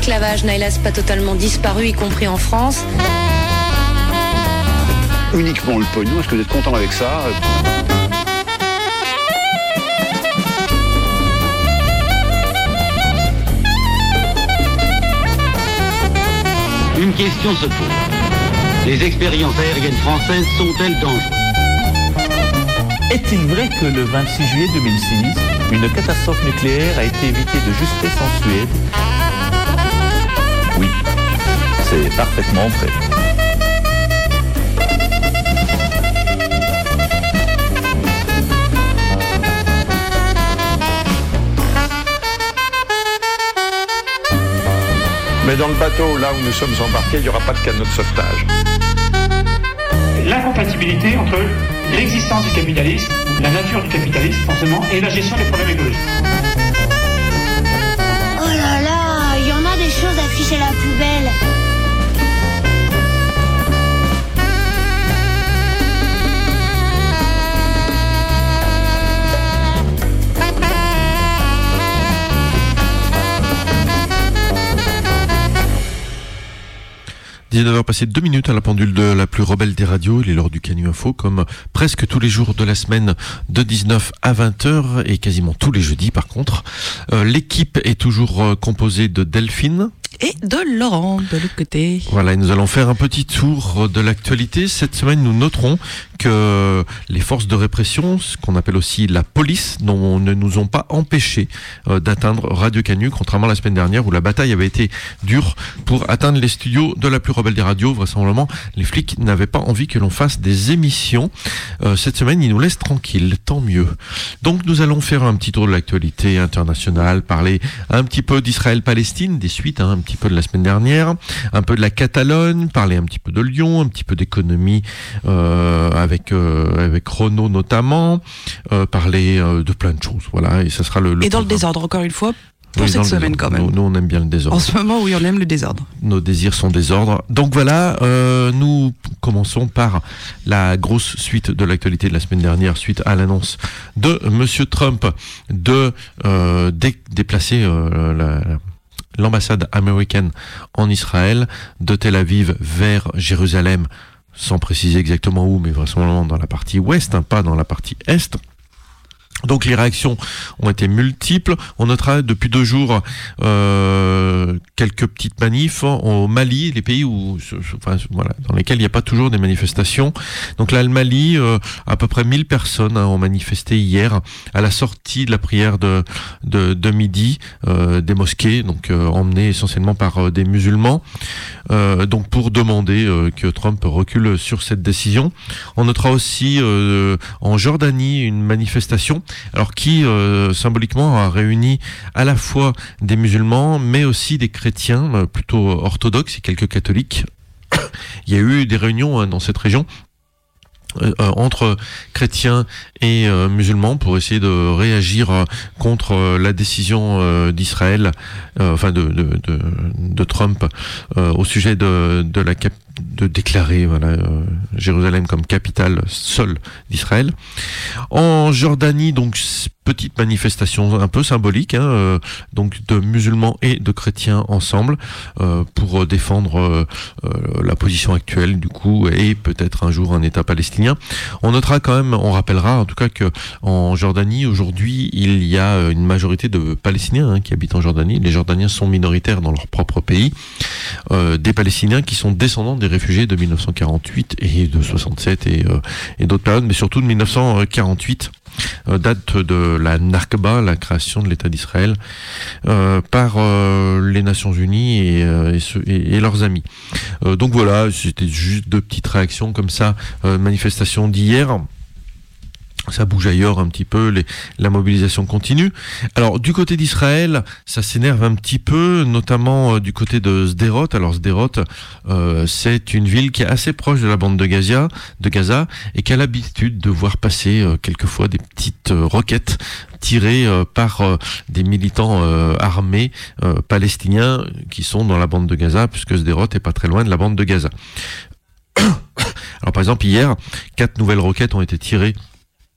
l'esclavage n'a hélas pas totalement disparu, y compris en France. Uniquement le pognon, est-ce que vous êtes content avec ça ? Une question se pose. Les expériences aériennes françaises sont-elles dangereuses ? Est-il vrai que le 26 juillet 2006, une catastrophe nucléaire a été évitée de justesse en Suède ? Oui, c'est parfaitement vrai. Mais dans le bateau, là où nous sommes embarqués, il n'y aura pas de canot de sauvetage. L'incompatibilité entre l'existence du capitalisme, la nature du capitalisme forcément, et la gestion des problèmes écologiques. Oh là là, il y en a des choses à ficher à la poubelle. Il est 19h passé 2 minutes à la pendule de la plus rebelle des radios. Il est l'heure du Canu Info, comme presque tous les jours de la semaine, de 19 à 20h, et quasiment tous les jeudis par contre. L'équipe est toujours composée de Delphine et de Laurent de l'autre côté. Voilà, et nous allons faire un petit tour de l'actualité. Cette semaine, nous noterons que les forces de répression, ce qu'on appelle aussi la police, ne nous ont pas empêchés d'atteindre Radio Canu, contrairement à la semaine dernière où la bataille avait été dure pour atteindre les studios de la plus rebelle des radios. Vraisemblablement, les flics n'avaient pas envie que l'on fasse des émissions. Cette semaine, ils nous laissent tranquilles, tant mieux. Donc, nous allons faire un petit tour de l'actualité internationale, parler un petit peu d'Israël-Palestine, des suites, un petit peu de la semaine dernière, un peu de la Catalogne, parler un petit peu de Lyon, un petit peu d'économie avec Renault notamment, parler de plein de choses. Voilà, et ça sera le et dans le désordre, encore une fois, pour cette semaine quand même. Nous, on aime bien le désordre. En ce moment, oui, on aime le désordre. Nos désirs sont désordre. Donc voilà, nous commençons par la grosse suite de l'actualité de la semaine dernière, suite à l'annonce de Monsieur Trump de déplacer l'ambassade américaine en Israël de Tel Aviv vers Jérusalem, sans préciser exactement où, mais vraisemblablement dans la partie ouest, pas dans la partie est. Donc les réactions ont été multiples. On notera depuis 2 jours quelques petites manifs au Mali, les pays dans lesquels il n'y a pas toujours des manifestations. Donc là, le Mali, à peu près 1000 personnes ont manifesté hier à la sortie de la prière de midi des mosquées, donc emmenées essentiellement par des musulmans, donc pour demander que Trump recule sur cette décision. On notera aussi en Jordanie une manifestation, alors qui symboliquement a réuni à la fois des musulmans mais aussi des chrétiens plutôt orthodoxes et quelques catholiques. Il y a eu des réunions dans cette région entre chrétiens et musulmans pour essayer de réagir contre la décision d'Israël, de Trump au sujet de déclarer Jérusalem comme capitale seule d'Israël. En Jordanie, donc petite manifestation un peu symbolique, donc de musulmans et de chrétiens ensemble pour défendre la position actuelle du coup et peut-être un jour un État palestinien. On notera quand même, on rappellera en tout cas que en Jordanie aujourd'hui il y a une majorité de Palestiniens qui habitent en Jordanie. Les Jordaniens sont minoritaires dans leur propre pays, des Palestiniens qui sont descendants des réfugiés de 1948 et de 67 et d'autres périodes, mais surtout de 1948. Date de la Nakba, la création de l'État d'Israël par les Nations Unies et leurs amis. Donc voilà, c'était juste 2 petites réactions comme ça, manifestation d'hier. Ça bouge ailleurs un petit peu, la mobilisation continue. Alors du côté d'Israël, ça s'énerve un petit peu, notamment du côté de Sderot. Alors Sderot, c'est une ville qui est assez proche de la bande de Gaza et qui a l'habitude de voir passer quelquefois des petites roquettes tirées par des militants armés palestiniens qui sont dans la bande de Gaza, puisque Sderot est pas très loin de la bande de Gaza. Alors par exemple hier, 4 nouvelles roquettes ont été tirées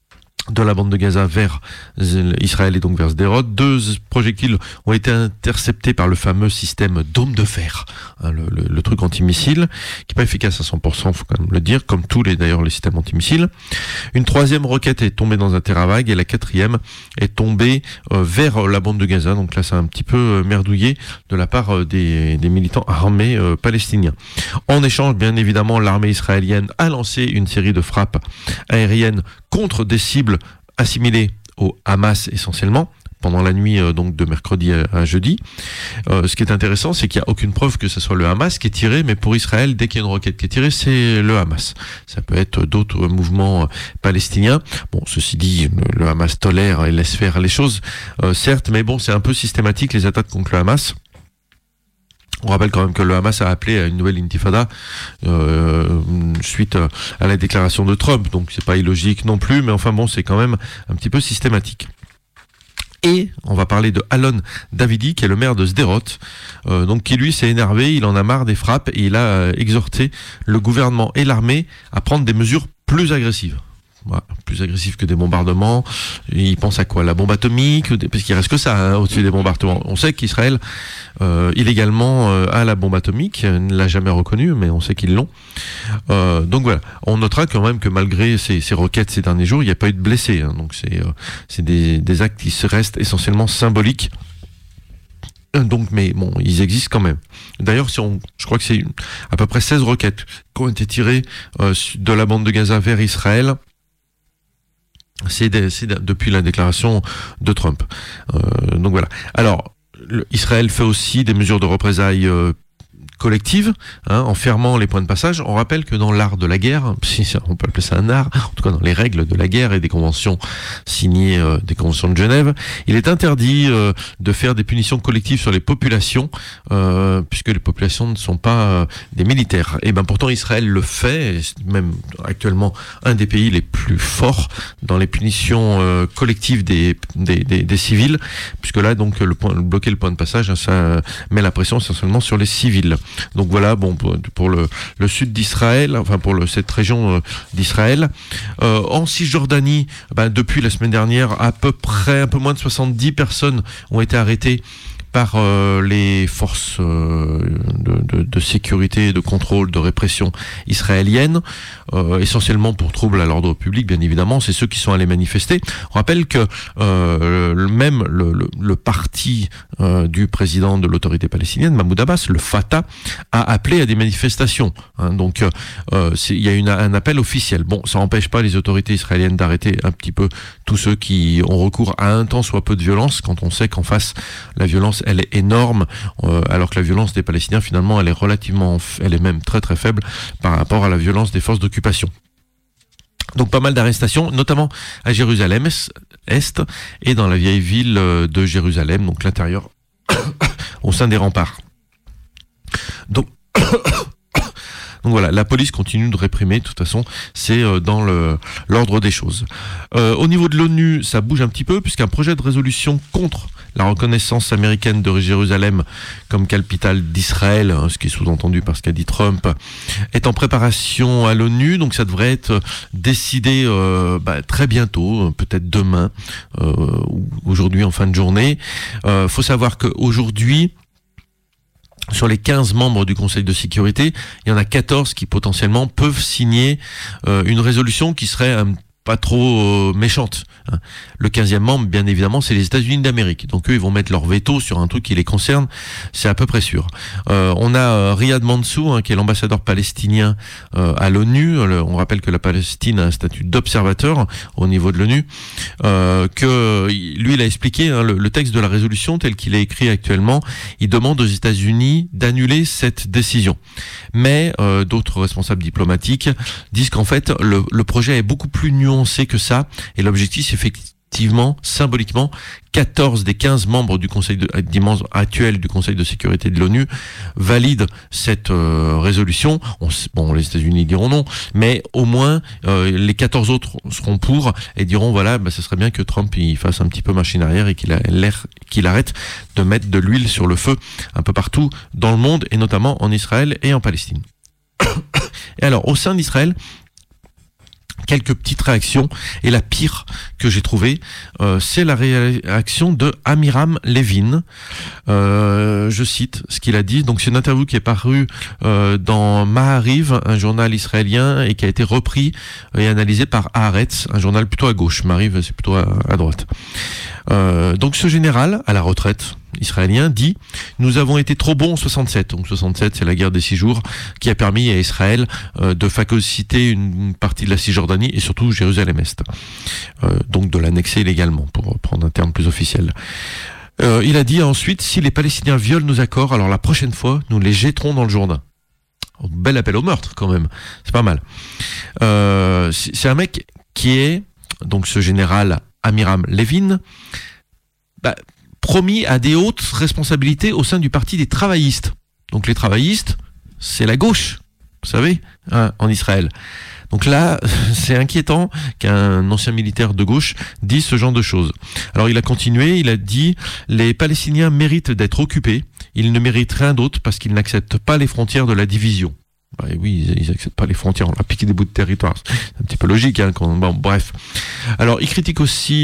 de la bande de Gaza vers Israël et donc vers Sderot. 2 projectiles ont été interceptés par le fameux système dôme de fer, le truc antimissile, qui n'est pas efficace à 100%, faut quand même le dire, comme tous les systèmes antimissiles. Une 3e roquette est tombée dans un terrain vague et la 4e est tombée vers la bande de Gaza. Donc là, c'est un petit peu merdouillé de la part des militants armés palestiniens. En échange, bien évidemment, l'armée israélienne a lancé une série de frappes aériennes contre des cibles assimilées au Hamas essentiellement, pendant la nuit donc de mercredi à jeudi. Ce qui est intéressant, c'est qu'il n'y a aucune preuve que ce soit le Hamas qui est tiré, mais pour Israël, dès qu'il y a une roquette qui est tirée, c'est le Hamas. Ça peut être d'autres mouvements palestiniens. Bon, ceci dit, le Hamas tolère et laisse faire les choses, certes, mais bon, c'est un peu systématique les attaques contre le Hamas. On rappelle quand même que le Hamas a appelé à une nouvelle intifada suite à la déclaration de Trump, donc c'est pas illogique non plus, mais enfin bon, c'est quand même un petit peu systématique. Et on va parler de Alon Davidi, qui est le maire de Sderot, donc qui lui s'est énervé, il en a marre des frappes et il a exhorté le gouvernement et l'armée à prendre des mesures plus agressives. Voilà, plus agressif que des bombardements. Il pense à quoi? La bombe atomique? Parce qu'il reste que ça au-dessus des bombardements. On sait qu'Israël illégalement a la bombe atomique, ne l'a jamais reconnue, mais on sait qu'ils l'ont. Donc voilà, on notera quand même que malgré ces roquettes ces derniers jours, il n'y a pas eu de blessés. Donc c'est des actes qui restent essentiellement symboliques. Donc, mais bon, ils existent quand même. D'ailleurs, je crois que c'est à peu près 16 roquettes qui ont été tirées de la bande de Gaza vers Israël. C'est depuis la déclaration de Trump. Donc voilà. Alors, Israël fait aussi des mesures de représailles collective, en fermant les points de passage. On rappelle que dans l'art de la guerre, si on peut appeler ça un art, en tout cas dans les règles de la guerre et des conventions signées, des conventions de Genève, il est interdit de faire des punitions collectives sur les populations, puisque les populations ne sont pas des militaires. Et ben pourtant Israël le fait, même actuellement un des pays les plus forts dans les punitions collectives des civils, puisque là donc bloquer le point de passage, ça met la pression essentiellement sur les civils. Donc voilà, bon, pour le sud d'Israël, enfin pour cette région d'Israël. En Cisjordanie, depuis la semaine dernière, à peu près un peu moins de 70 personnes ont été arrêtées par les forces de sécurité, de contrôle, de répression israéliennes, essentiellement pour trouble à l'ordre public, bien évidemment. C'est ceux qui sont allés manifester. On rappelle que même le parti du président de l'autorité palestinienne, Mahmoud Abbas, le Fatah, a appelé à des manifestations. Donc il y a un appel officiel. Bon, ça n'empêche pas les autorités israéliennes d'arrêter un petit peu tous ceux qui ont recours à un tant soit peu de violence, quand on sait qu'en face, la violence elle est énorme, alors que la violence des Palestiniens finalement elle est même très très faible par rapport à la violence des forces d'occupation. Donc pas mal d'arrestations, notamment à Jérusalem Est et dans la vieille ville de Jérusalem, donc l'intérieur au sein des remparts. Donc voilà, la police continue de réprimer, de toute façon, c'est dans l'ordre des choses. Au niveau de l'ONU, ça bouge un petit peu, puisqu'un projet de résolution contre la reconnaissance américaine de Jérusalem comme capitale d'Israël, ce qui est sous-entendu par ce qu'a dit Trump, est en préparation à l'ONU, donc ça devrait être décidé très bientôt, peut-être demain, ou aujourd'hui en fin de journée. Faut savoir qu'aujourd'hui, sur les 15 membres du Conseil de sécurité, il y en a 14 qui potentiellement peuvent signer une résolution qui serait pas trop méchante. Le 15e membre, bien évidemment, c'est les États-Unis d'Amérique. Donc eux, ils vont mettre leur veto sur un truc qui les concerne, c'est à peu près sûr. On a Riyad Mansour, qui est l'ambassadeur palestinien à l'ONU. On rappelle que la Palestine a un statut d'observateur au niveau de l'ONU. Que lui, il a expliqué le texte de la résolution tel qu'il est écrit actuellement. Il demande aux États-Unis d'annuler cette décision. Mais d'autres responsables diplomatiques disent qu'en fait, le projet est beaucoup plus nuancé que ça, et l'objectif, c'est effectivement, symboliquement, 14 des 15 membres du Conseil actuel du Conseil de sécurité de l'ONU valident cette résolution. Les États-Unis diront non, mais au moins les 14 autres seront pour et diront voilà, ce serait bien que Trump il fasse un petit peu machine arrière et qu'il arrête de mettre de l'huile sur le feu un peu partout dans le monde, et notamment en Israël et en Palestine. Et alors, au sein d'Israël, quelques petites réactions, et la pire que j'ai trouvée, c'est la réaction de Amiram Levin. Je cite ce qu'il a dit. Donc c'est une interview qui est parue dans Ma'ariv, un journal israélien, et qui a été repris et analysé par Haaretz, un journal plutôt à gauche. Ma'ariv, c'est plutôt à droite. Donc ce général, à la retraite, israélien, dit « Nous avons été trop bons en 67 ». Donc 67, c'est la guerre des 6 jours qui a permis à Israël de phagocyter une partie de la Cisjordanie et surtout Jérusalem-Est. Donc de l'annexer légalement, pour prendre un terme plus officiel. Il a dit ensuite « Si les Palestiniens violent nos accords, alors la prochaine fois, nous les jetterons dans le Jourdain ». Bel appel au meurtre quand même, c'est pas mal. C'est un mec qui est, donc ce général Amiram Levin, promis à des hautes responsabilités au sein du parti des travaillistes. Donc les travaillistes, c'est la gauche, vous savez, en Israël. Donc là, c'est inquiétant qu'un ancien militaire de gauche dise ce genre de choses. Alors il a continué, il a dit « Les Palestiniens méritent d'être occupés, ils ne méritent rien d'autre parce qu'ils n'acceptent pas les frontières de la division ». Bah oui, ils n'acceptent pas les frontières, on a piqué des bouts de territoire, c'est un petit peu logique. Bon, bref. Alors il critique aussi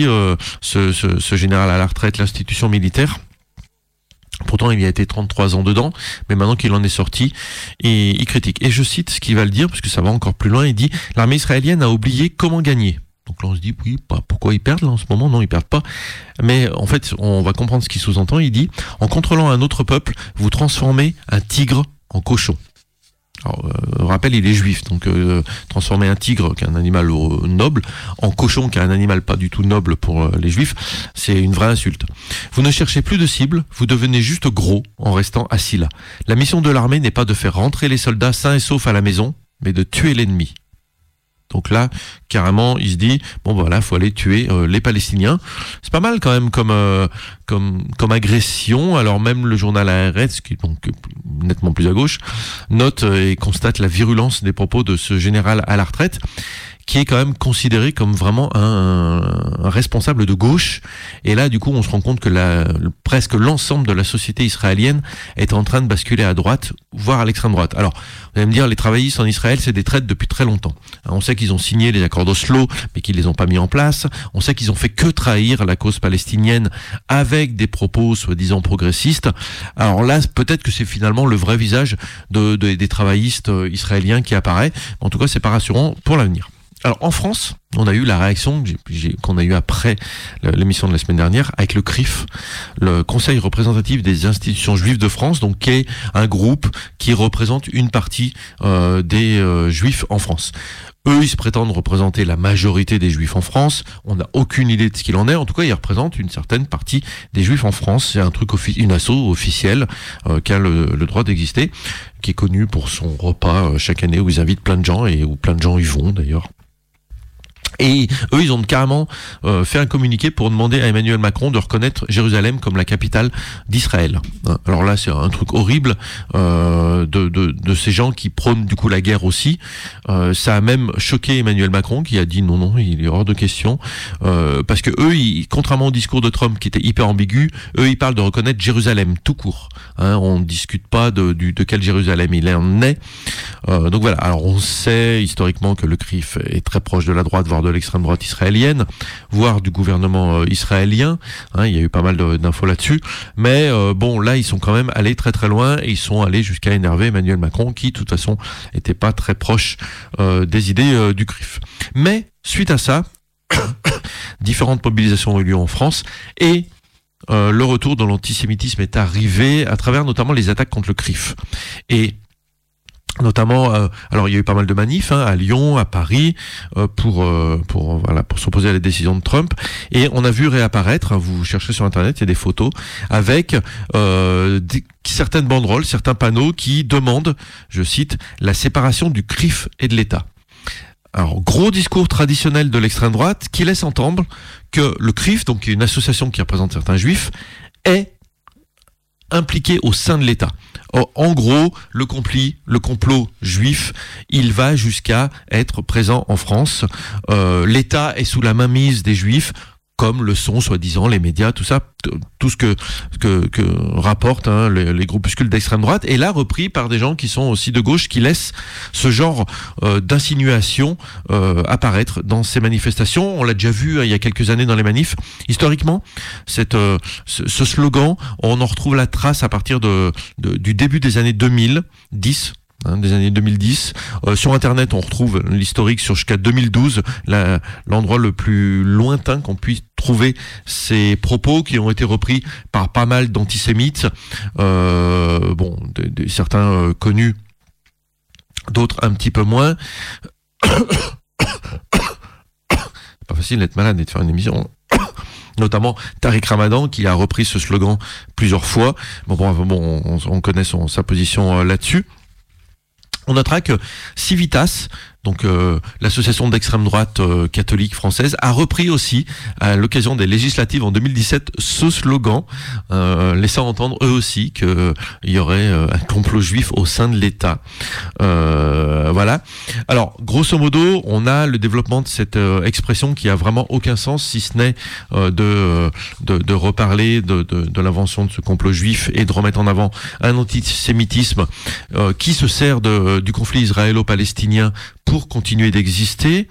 ce général à la retraite, l'institution militaire. Pourtant, il y a été 33 ans dedans, mais maintenant qu'il en est sorti, et il critique. Et je cite ce qu'il va le dire, parce que ça va encore plus loin, il dit « L'armée israélienne a oublié comment gagner ». Donc là, on se dit, oui, pourquoi ils perdent là en ce moment? Non, ils perdent pas. Mais en fait, on va comprendre ce qu'il sous-entend. Il dit « En contrôlant un autre peuple, vous transformez un tigre en cochon ». Alors, rappel, il est juif, donc transformer un tigre, qui est un animal noble, en cochon, qui est un animal pas du tout noble pour les juifs, c'est une vraie insulte. Vous ne cherchez plus de cible, vous devenez juste gros en restant assis là. La mission de l'armée n'est pas de faire rentrer les soldats sains et saufs à la maison, mais de tuer l'ennemi. Donc là, carrément, il se dit, bon voilà, faut aller tuer les Palestiniens. C'est pas mal quand même comme agression. Alors même le journal Haaretz, qui est donc nettement plus à gauche, note et constate la virulence des propos de ce général à la retraite, qui est quand même considéré comme vraiment un responsable de gauche. Et là, du coup, on se rend compte que presque l'ensemble de la société israélienne est en train de basculer à droite, voire à l'extrême droite. Alors, vous allez me dire, les travaillistes en Israël, c'est des traites depuis très longtemps. On sait qu'ils ont signé les accords d'Oslo, mais qu'ils les ont pas mis en place. On sait qu'ils ont fait que trahir la cause palestinienne avec des propos soi-disant progressistes. Alors là, peut-être que c'est finalement le vrai visage des travaillistes israéliens qui apparaît. En tout cas, c'est pas rassurant pour l'avenir. Alors en France, on a eu la réaction qu'on a eue après l'émission de la semaine dernière avec le CRIF, le Conseil représentatif des institutions juives de France, donc qui est un groupe qui représente une partie des juifs en France. Eux, ils se prétendent représenter la majorité des juifs en France. On n'a aucune idée de ce qu'il en est. En tout cas, ils représentent une certaine partie des juifs en France. C'est un truc une asso officielle qui a le droit d'exister, qui est connue pour son repas chaque année où ils invitent plein de gens et où plein de gens y vont d'ailleurs. Et eux, ils ont carrément fait un communiqué pour demander à Emmanuel Macron de reconnaître Jérusalem comme la capitale d'Israël. Alors là, c'est un truc horrible de ces gens qui prônent du coup la guerre aussi. Ça a même choqué Emmanuel Macron qui a dit non, il est hors de question. Parce que eux, contrairement au discours de Trump qui était hyper ambigu, eux, ils parlent de reconnaître Jérusalem tout court. On ne discute pas de quel Jérusalem il en est. Donc voilà. Alors on sait historiquement que le CRIF est très proche de la droite, voire de l'extrême droite israélienne, voire du gouvernement israélien. Il y a eu pas mal d'infos là-dessus. Mais bon, là, ils sont quand même allés très très loin et ils sont allés jusqu'à énerver Emmanuel Macron qui, de toute façon, était pas très proche des idées du CRIF. Mais, suite à ça, différentes mobilisations ont eu lieu en France et le retour de l'antisémitisme est arrivé à travers notamment les attaques contre le CRIF. Et notamment, alors il y a eu pas mal de manifs à Lyon, à Paris, pour s'opposer à la décision de Trump. Et on a vu réapparaître, vous cherchez sur Internet, il y a des photos avec certaines banderoles, certains panneaux qui demandent, je cite, la séparation du CRIF et de l'État. Alors, gros discours traditionnel de l'extrême droite qui laisse entendre que le CRIF, donc une association qui représente certains juifs, est impliqué au sein de l'État. En gros, le complot juif, il va jusqu'à être présent en France. L'État est sous la mainmise des juifs. comme le sont soi-disant les médias, tout ça, tout ce que rapportent les groupuscules d'extrême droite, et là repris par des gens qui sont aussi de gauche, qui laissent ce genre d'insinuation apparaître dans ces manifestations. On l'a déjà vu il y a quelques années dans les manifs. Historiquement, ce slogan, on en retrouve la trace à partir du début des années 2010. Des années 2010. Sur Internet, on retrouve l'historique jusqu'à 2012, l'endroit le plus lointain qu'on puisse trouver ces propos qui ont été repris par pas mal d'antisémites, certains connus, d'autres un petit peu moins. Pas facile d'être malade et de faire une émission. Notamment Tariq Ramadan qui a repris ce slogan plusieurs fois. On connaît sa position là-dessus. On notera que Civitas, donc l'association d'extrême droite catholique française, a repris aussi à l'occasion des législatives en 2017 ce slogan, laissant entendre eux aussi qu'il y aurait un complot juif au sein de l'État. Voilà. Alors, grosso modo, on a le développement de cette expression qui a vraiment aucun sens, si ce n'est de reparler de l'invention de ce complot juif et de remettre en avant un antisémitisme qui se sert du conflit israélo-palestinien pour continuer d'exister.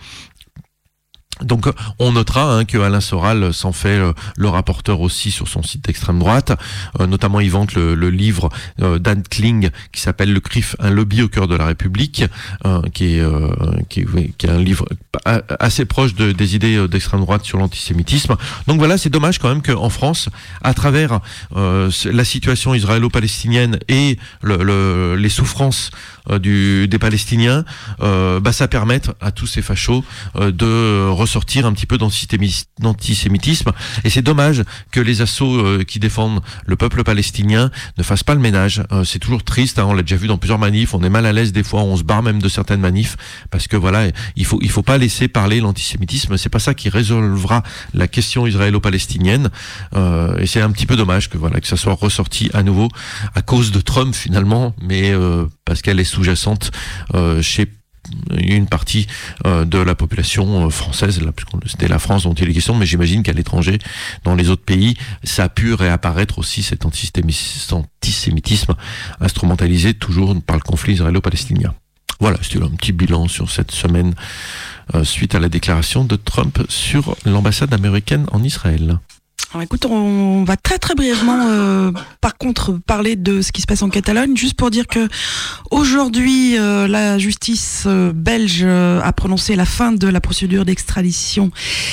Donc on notera que Alain Soral s'en fait le rapporteur aussi sur son site d'extrême droite, notamment il vante le livre d'Anne Kling qui s'appelle Le CRIF, un lobby au cœur de la République, qui est un livre assez proche des idées d'extrême droite sur l'antisémitisme. Donc voilà, c'est dommage quand même qu'en France, à travers la situation israélo-palestinienne et les souffrances des Palestiniens, ça permette à tous ces fachos de ressortir un petit peu d'antisémitisme, et c'est dommage que les assos qui défendent le peuple palestinien ne fassent pas le ménage. C'est toujours triste, on l'a déjà vu dans plusieurs manifs, on est mal à l'aise des fois, on se barre même de certaines manifs, parce que voilà, il faut pas laisser parler l'antisémitisme, c'est pas ça qui résolvera la question israélo-palestinienne, et c'est un petit peu dommage que ça soit ressorti à nouveau à cause de Trump finalement, mais parce qu'elle est sous-jacente chez une partie de la population française, là, puisque c'était la France dont il est question, mais j'imagine qu'à l'étranger, dans les autres pays, ça a pu réapparaître aussi cet antisémitisme instrumentalisé toujours par le conflit israélo-palestinien. Voilà, c'était un petit bilan sur cette semaine suite à la déclaration de Trump sur l'ambassade américaine en Israël. Alors écoute, on va très très brièvement par contre parler de ce qui se passe en Catalogne, juste pour dire que aujourd'hui la justice belge a prononcé la fin de la procédure d'extradition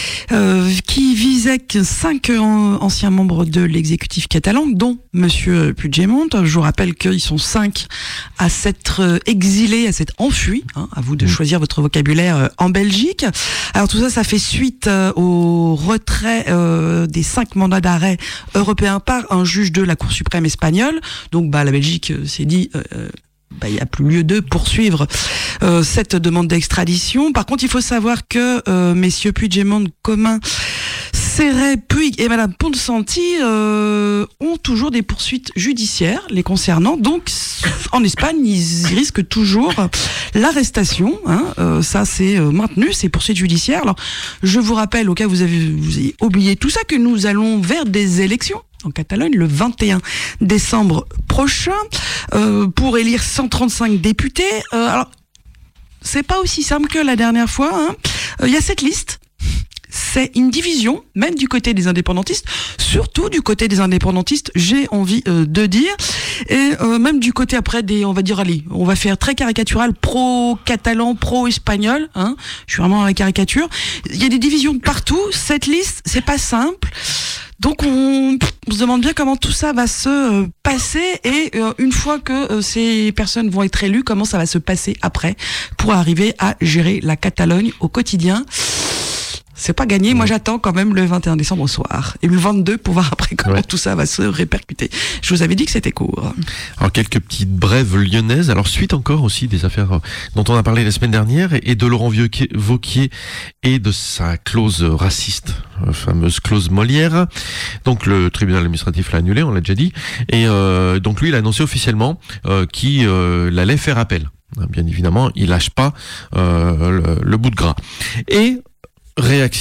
qui visait 5 anciens membres de l'exécutif catalan, dont Monsieur Puigdemont. Je vous rappelle qu'ils sont 5 à s'être exilés, à s'être enfuis, à vous de choisir votre vocabulaire, en Belgique. Alors tout ça, ça fait suite au retrait des 5 mandats d'arrêt européens par un juge de la Cour suprême espagnole. Donc la Belgique s'est dit il n'y a plus lieu de poursuivre cette demande d'extradition. Par contre, il faut savoir que messieurs Puigdemont, Comín, Serret, Puig et Madame Ponsati ont toujours des poursuites judiciaires les concernant. Donc, en Espagne, ils risquent toujours l'arrestation. Ça, c'est maintenu, ces poursuites judiciaires. Alors, je vous rappelle, au cas où vous avez oublié tout ça, que nous allons vers des élections en Catalogne le 21 décembre prochain pour élire 135 députés. Alors, c'est pas aussi simple que la dernière fois. Il y a cette liste. C'est une division, même du côté des indépendantistes, surtout du côté des indépendantistes, j'ai envie de dire, et même du côté après des, on va dire, allez, on va faire très caricatural, pro-catalan, pro-espagnol, je suis vraiment dans la caricature. Il y a des divisions de partout, cette liste, c'est pas simple. Donc on se demande bien comment tout ça va se passer, et une fois que ces personnes vont être élues, comment ça va se passer après pour arriver à gérer la Catalogne au quotidien. C'est pas gagné, moi j'attends quand même le 21 décembre au soir. Et le 22 pour voir après comment tout ça va se répercuter. Je vous avais dit que c'était court. Alors quelques petites brèves lyonnaises. Alors suite encore aussi des affaires dont on a parlé la semaine dernière, et de Laurent Wauquiez et de sa clause raciste, la fameuse clause Molière. Donc le tribunal administratif l'a annulé, on l'a déjà dit. Et donc lui il a annoncé officiellement qu'il allait faire appel. Bien évidemment, il lâche pas le bout de gras. Et réaction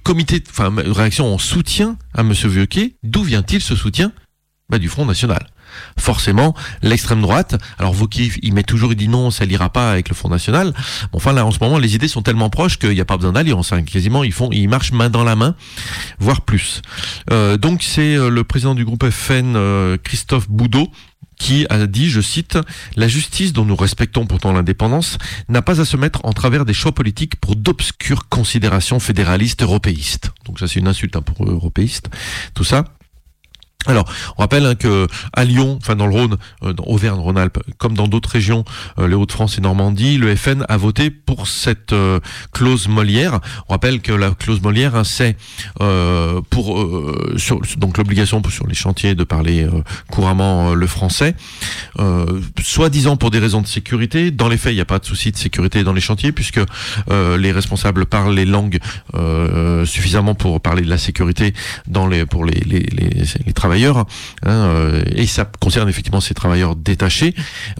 réaction en soutien à Monsieur Wauquiez. D'où vient-il ce soutien? Du Front National. Forcément, l'extrême droite, alors Wauquiez, il dit non, ça l'ira pas avec le Front National. Enfin là, en ce moment, les idées sont tellement proches qu'il n'y a pas besoin d'alliance. Quasiment, ils marchent main dans la main, voire plus. Donc c'est le président du groupe FN, Christophe Boudot, qui a dit, je cite, « La justice, dont nous respectons pourtant l'indépendance, n'a pas à se mettre en travers des choix politiques pour d'obscures considérations fédéralistes européistes. » Donc ça, c'est une insulte pour eux, européistes, tout ça. Alors, on rappelle que à Lyon, dans le Rhône, dans Auvergne-Rhône-Alpes, comme dans d'autres régions, les Hauts-de-France et Normandie, le FN a voté pour cette clause Molière. On rappelle que la clause Molière, c'est donc l'obligation sur les chantiers de parler couramment le français, soi-disant pour des raisons de sécurité. Dans les faits, il n'y a pas de souci de sécurité dans les chantiers puisque les responsables parlent les langues suffisamment pour parler de la sécurité pour les travailleurs. Et ça concerne effectivement ces travailleurs détachés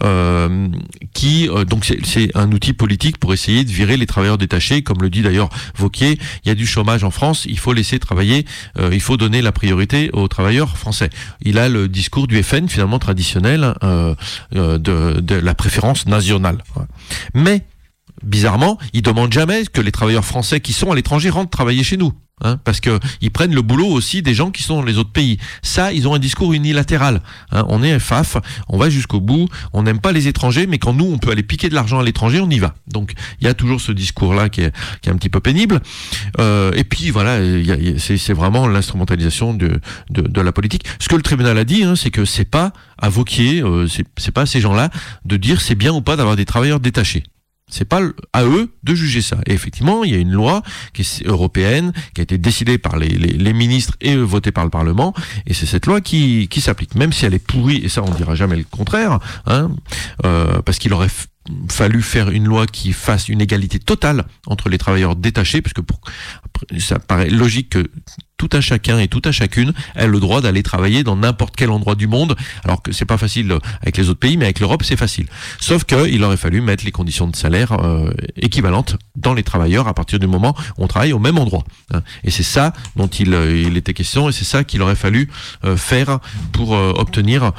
donc c'est un outil politique pour essayer de virer les travailleurs détachés, comme le dit d'ailleurs Wauquiez. Il y a du chômage en France, il faut laisser travailler, il faut donner la priorité aux travailleurs français. Il a le discours du FN finalement traditionnel de la préférence nationale. Mais bizarrement, il demande jamais que les travailleurs français qui sont à l'étranger rentrent travailler chez nous. Parce que ils prennent le boulot aussi des gens qui sont dans les autres pays. Ça, ils ont un discours unilatéral. On est FAF, on va jusqu'au bout, on n'aime pas les étrangers, mais quand nous, on peut aller piquer de l'argent à l'étranger, on y va. Donc, il y a toujours ce discours-là qui est un petit peu pénible. Et puis, voilà, c'est vraiment l'instrumentalisation de la politique. Ce que le tribunal a dit, c'est que c'est pas à Wauquiez, c'est pas à ces gens-là de dire c'est bien ou pas d'avoir des travailleurs détachés. C'est pas à eux de juger ça. Et effectivement, il y a une loi qui est européenne, qui a été décidée par les ministres et votée par le Parlement, et c'est cette loi qui s'applique. Même si elle est pourrie, et ça on dira jamais le contraire, parce qu'il aurait fallu faire une loi qui fasse une égalité totale entre les travailleurs détachés, parce que ça paraît logique que tout un chacun et tout à chacune ait le droit d'aller travailler dans n'importe quel endroit du monde, alors que c'est pas facile avec les autres pays, mais avec l'Europe c'est facile. Sauf qu'il aurait fallu mettre les conditions de salaire équivalentes dans les travailleurs à partir du moment où on travaille au même endroit. Et c'est ça dont il était question, et c'est ça qu'il aurait fallu faire pour obtenir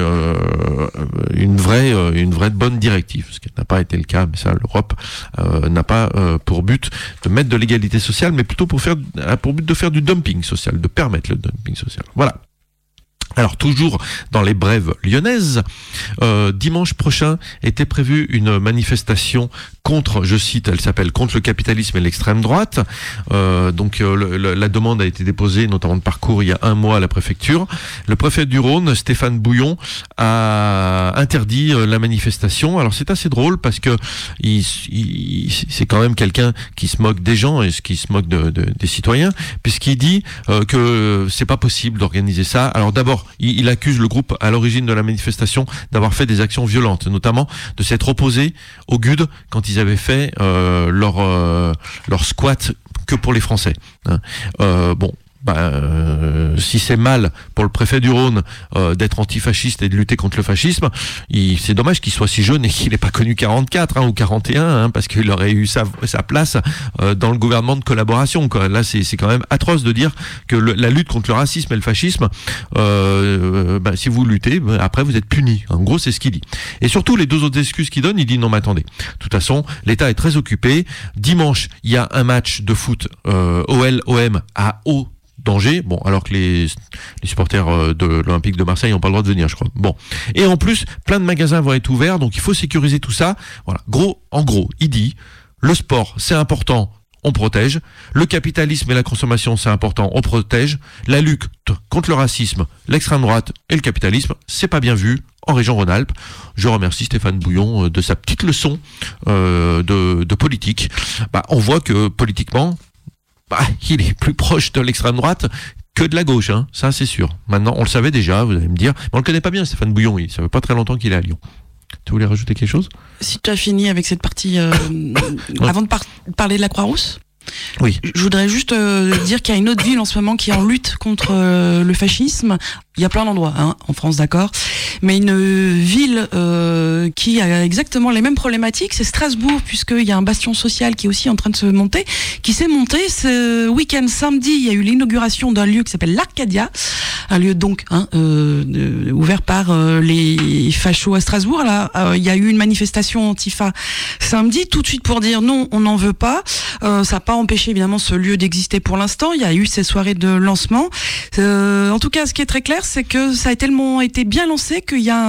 une vraie bonne directive, ce qui n'a pas été le cas. Mais ça, l'Europe n'a pas pour but de mettre de l'égalité sociale, mais plutôt pour but de faire du dumping social, de permettre le dumping social. Voilà. Alors toujours dans les brèves lyonnaises, dimanche prochain était prévue une manifestation contre, je cite, elle s'appelle contre le capitalisme et l'extrême droite. Donc la demande a été déposée notamment de Parcours il y a un mois à la préfecture. Le préfet du Rhône, Stéphane Bouillon, a interdit la manifestation. Alors c'est assez drôle parce que c'est quand même quelqu'un qui se moque des gens et qui se moque des citoyens, puisqu'il dit que c'est pas possible d'organiser ça. Alors d'abord, il accuse le groupe à l'origine de la manifestation d'avoir fait des actions violentes, notamment de s'être opposé aux GUD quand ils avaient fait leur squat que pour les Français. Si c'est mal pour le préfet du Rhône d'être antifasciste et de lutter contre le fascisme, c'est dommage qu'il soit si jeune et qu'il n'ait pas connu 44 ou 41, parce qu'il aurait eu sa place dans le gouvernement de collaboration. Là, c'est quand même atroce de dire que la lutte contre le racisme et le fascisme, si vous luttez, après vous êtes puni. En gros, c'est ce qu'il dit. Et surtout, les deux autres excuses qu'il donne, il dit non mais attendez, de toute façon, l'État est très occupé. Dimanche, il y a un match de foot OL-OM à haut danger, alors que les supporters de l'Olympique de Marseille n'ont pas le droit de venir, je crois. Et en plus, plein de magasins vont être ouverts, donc il faut sécuriser tout ça. Voilà. En gros, il dit, le sport, c'est important, on protège. Le capitalisme et la consommation, c'est important, on protège. La lutte contre le racisme, l'extrême droite et le capitalisme, c'est pas bien vu en région Rhône-Alpes. Je remercie Stéphane Bouillon de sa petite leçon de politique. On voit que politiquement, il est plus proche de l'extrême droite que de la gauche, ça c'est sûr. Maintenant, on le savait déjà, vous allez me dire, mais on le connaît pas bien, Stéphane Bouillon, ça fait pas très longtemps qu'il est à Lyon. Tu voulais rajouter quelque chose ? Si tu as fini avec cette partie, avant de parler de la Croix-Rousse ? Oui. Je voudrais juste dire qu'il y a une autre ville en ce moment qui est en lutte contre le fascisme. Il y a plein d'endroits en France, d'accord, mais une ville qui a exactement les mêmes problématiques, c'est Strasbourg, puisqu'il y a un bastion social qui est aussi en train de se monter, qui s'est monté ce week-end samedi. Il y a eu l'inauguration d'un lieu qui s'appelle l'Arcadia, un lieu donc ouvert par les fachos à Strasbourg. Là, il y a eu une manifestation Antifa samedi, tout de suite pour dire non, on n'en veut pas. Ça n'a pas empêché évidemment ce lieu d'exister pour l'instant. Il y a eu ces soirées de lancement. En tout cas, ce qui est très clair, c'est que ça a tellement été bien lancé qu'il y a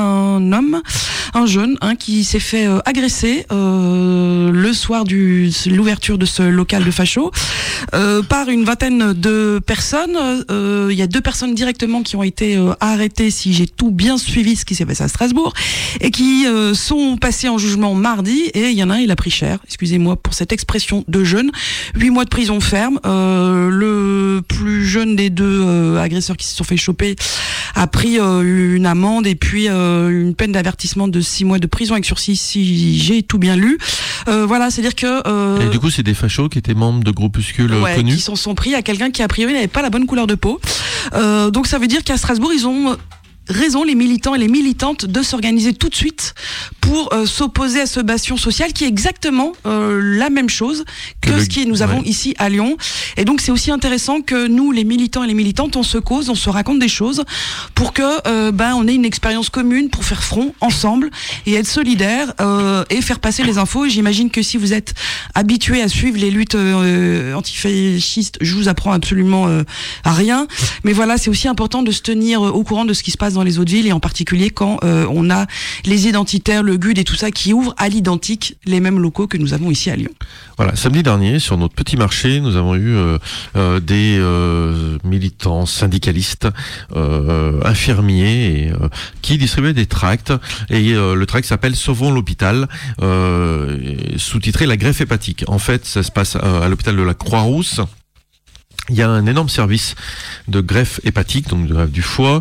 un jeune, qui s'est fait agresser le soir de l'ouverture de ce local de facho par une vingtaine de personnes. Il y a 2 personnes directement qui ont été arrêtées, si j'ai tout bien suivi ce qui s'est passé à Strasbourg, et qui sont passées en jugement mardi, et il y en a un, il a pris cher, excusez-moi pour cette expression de jeune, 8 mois de prison ferme. Le plus jeune des 2 agresseurs qui se sont fait choper a pris une amende et puis une peine d'avertissement de 6 mois de prison avec sursis, si j'ai tout bien lu. Voilà, c'est-à-dire que... Et du coup, c'est des fachos qui étaient membres de groupuscules connus, qui s'en sont pris à quelqu'un qui a priori n'avait pas la bonne couleur de peau. Donc ça veut dire qu'à Strasbourg, ils ont raison, les militants et les militantes, de s'organiser tout de suite pour s'opposer à ce bastion social qui est exactement la même chose que ce que nous avons ici à Lyon. Et donc c'est aussi intéressant que nous, les militants et les militantes, on se cause, on se raconte des choses pour que on ait une expérience commune pour faire front ensemble et être solidaires et faire passer les infos. Et j'imagine que si vous êtes habitués à suivre les luttes antifascistes, je vous apprends absolument à rien. Mais voilà, c'est aussi important de se tenir au courant de ce qui se passe dans les autres villes, et en particulier quand on a les identitaires, le GUD et tout ça qui ouvrent à l'identique les mêmes locaux que nous avons ici à Lyon. Voilà, samedi dernier, sur notre petit marché, nous avons eu des militants syndicalistes, infirmiers, qui distribuaient des tracts, et le tract s'appelle « Sauvons l'hôpital », sous-titré « La greffe hépatique ». En fait, ça se passe à l'hôpital de la Croix-Rousse. Il y a un énorme service de greffe hépatique, donc de greffe du foie.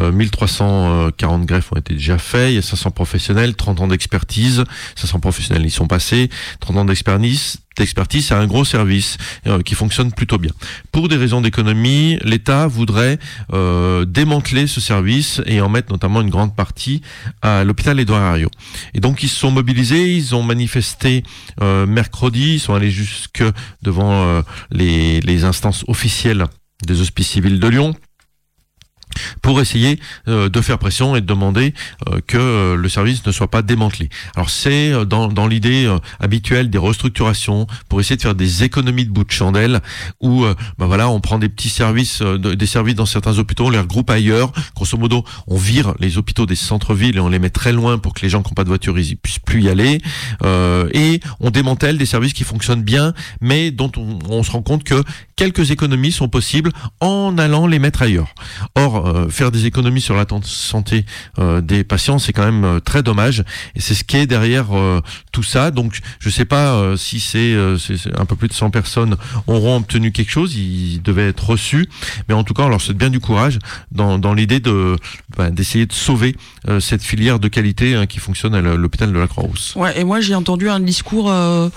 1340 greffes ont été déjà faites. Il y a 500 professionnels, 30 ans d'expertise. 500 professionnels y sont passés. 30 ans d'expertise, c'est un gros service qui fonctionne plutôt bien. Pour des raisons d'économie, l'État voudrait démanteler ce service et en mettre notamment une grande partie à l'hôpital Édouard Herriot. Et donc ils se sont mobilisés, ils ont manifesté mercredi, ils sont allés jusque devant les instances officielles des Hospices civils de Lyon pour essayer de faire pression et de demander que le service ne soit pas démantelé. Alors c'est dans l'idée habituelle des restructurations pour essayer de faire des économies de bout de chandelle où on prend des petits services, des services dans certains hôpitaux, on les regroupe ailleurs. Grosso modo, on vire les hôpitaux des centres-villes et on les met très loin pour que les gens qui n'ont pas de voiture ils puissent plus y aller. Et on démantèle des services qui fonctionnent bien, mais dont on se rend compte que quelques économies sont possibles en allant les mettre ailleurs. Or, faire des économies sur la santé des patients, c'est quand même très dommage, et c'est ce qui est derrière tout ça. Donc je sais pas si c'est un peu plus de 100 personnes auront obtenu quelque chose, ils devaient être reçus, mais en tout cas on leur souhaite bien du courage dans l'idée d'essayer de sauver cette filière de qualité qui fonctionne à l'hôpital de la Croix-Rousse. Ouais, et moi j'ai entendu un discours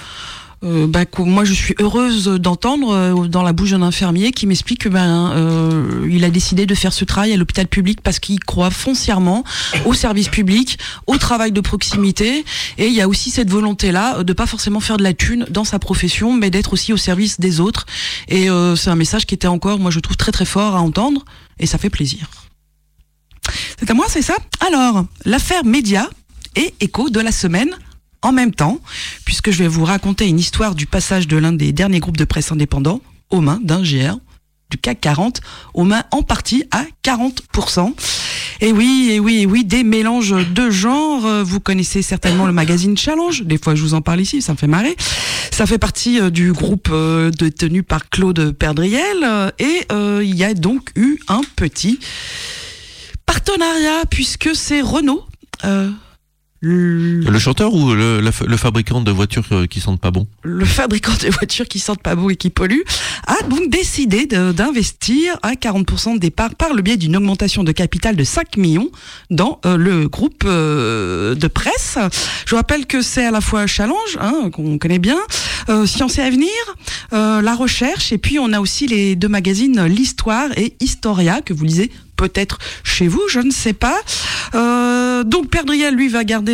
que moi je suis heureuse d'entendre dans la bouche d'un infirmier qui m'explique que il a décidé de faire ce travail à l'hôpital public parce qu'il croit foncièrement au service public, au travail de proximité, et il y a aussi cette volonté-là de pas forcément faire de la thune dans sa profession, mais d'être aussi au service des autres. Et c'est un message qui était encore, moi je trouve très très fort à entendre, et ça fait plaisir. C'est à moi, c'est ça ? Alors, l'affaire Média et Écho de la semaine en même temps, puisque je vais vous raconter une histoire du passage de l'un des derniers groupes de presse indépendants aux mains d'un GR du CAC 40, aux mains en partie à 40%. Et oui, des mélanges de genres. Vous connaissez certainement le magazine Challenge. Des fois, je vous en parle ici, ça me fait marrer. Ça fait partie du groupe tenu par Claude Perdriel. Et il y a donc eu un petit partenariat, puisque c'est Renault, Le chanteur ou le fabricant de voitures qui sentent pas bon? Le fabricant de voitures qui sentent pas bon et qui polluent a donc décidé d'investir à 40% de départ par le biais d'une augmentation de capital de 5 millions dans le groupe de presse. Je vous rappelle que c'est à la fois Challenge, qu'on connaît bien, Science et Avenir, La Recherche, et puis on a aussi les 2 magazines L'Histoire et Historia que vous lisez peut-être chez vous, je ne sais pas. Donc Perdriel, lui, va garder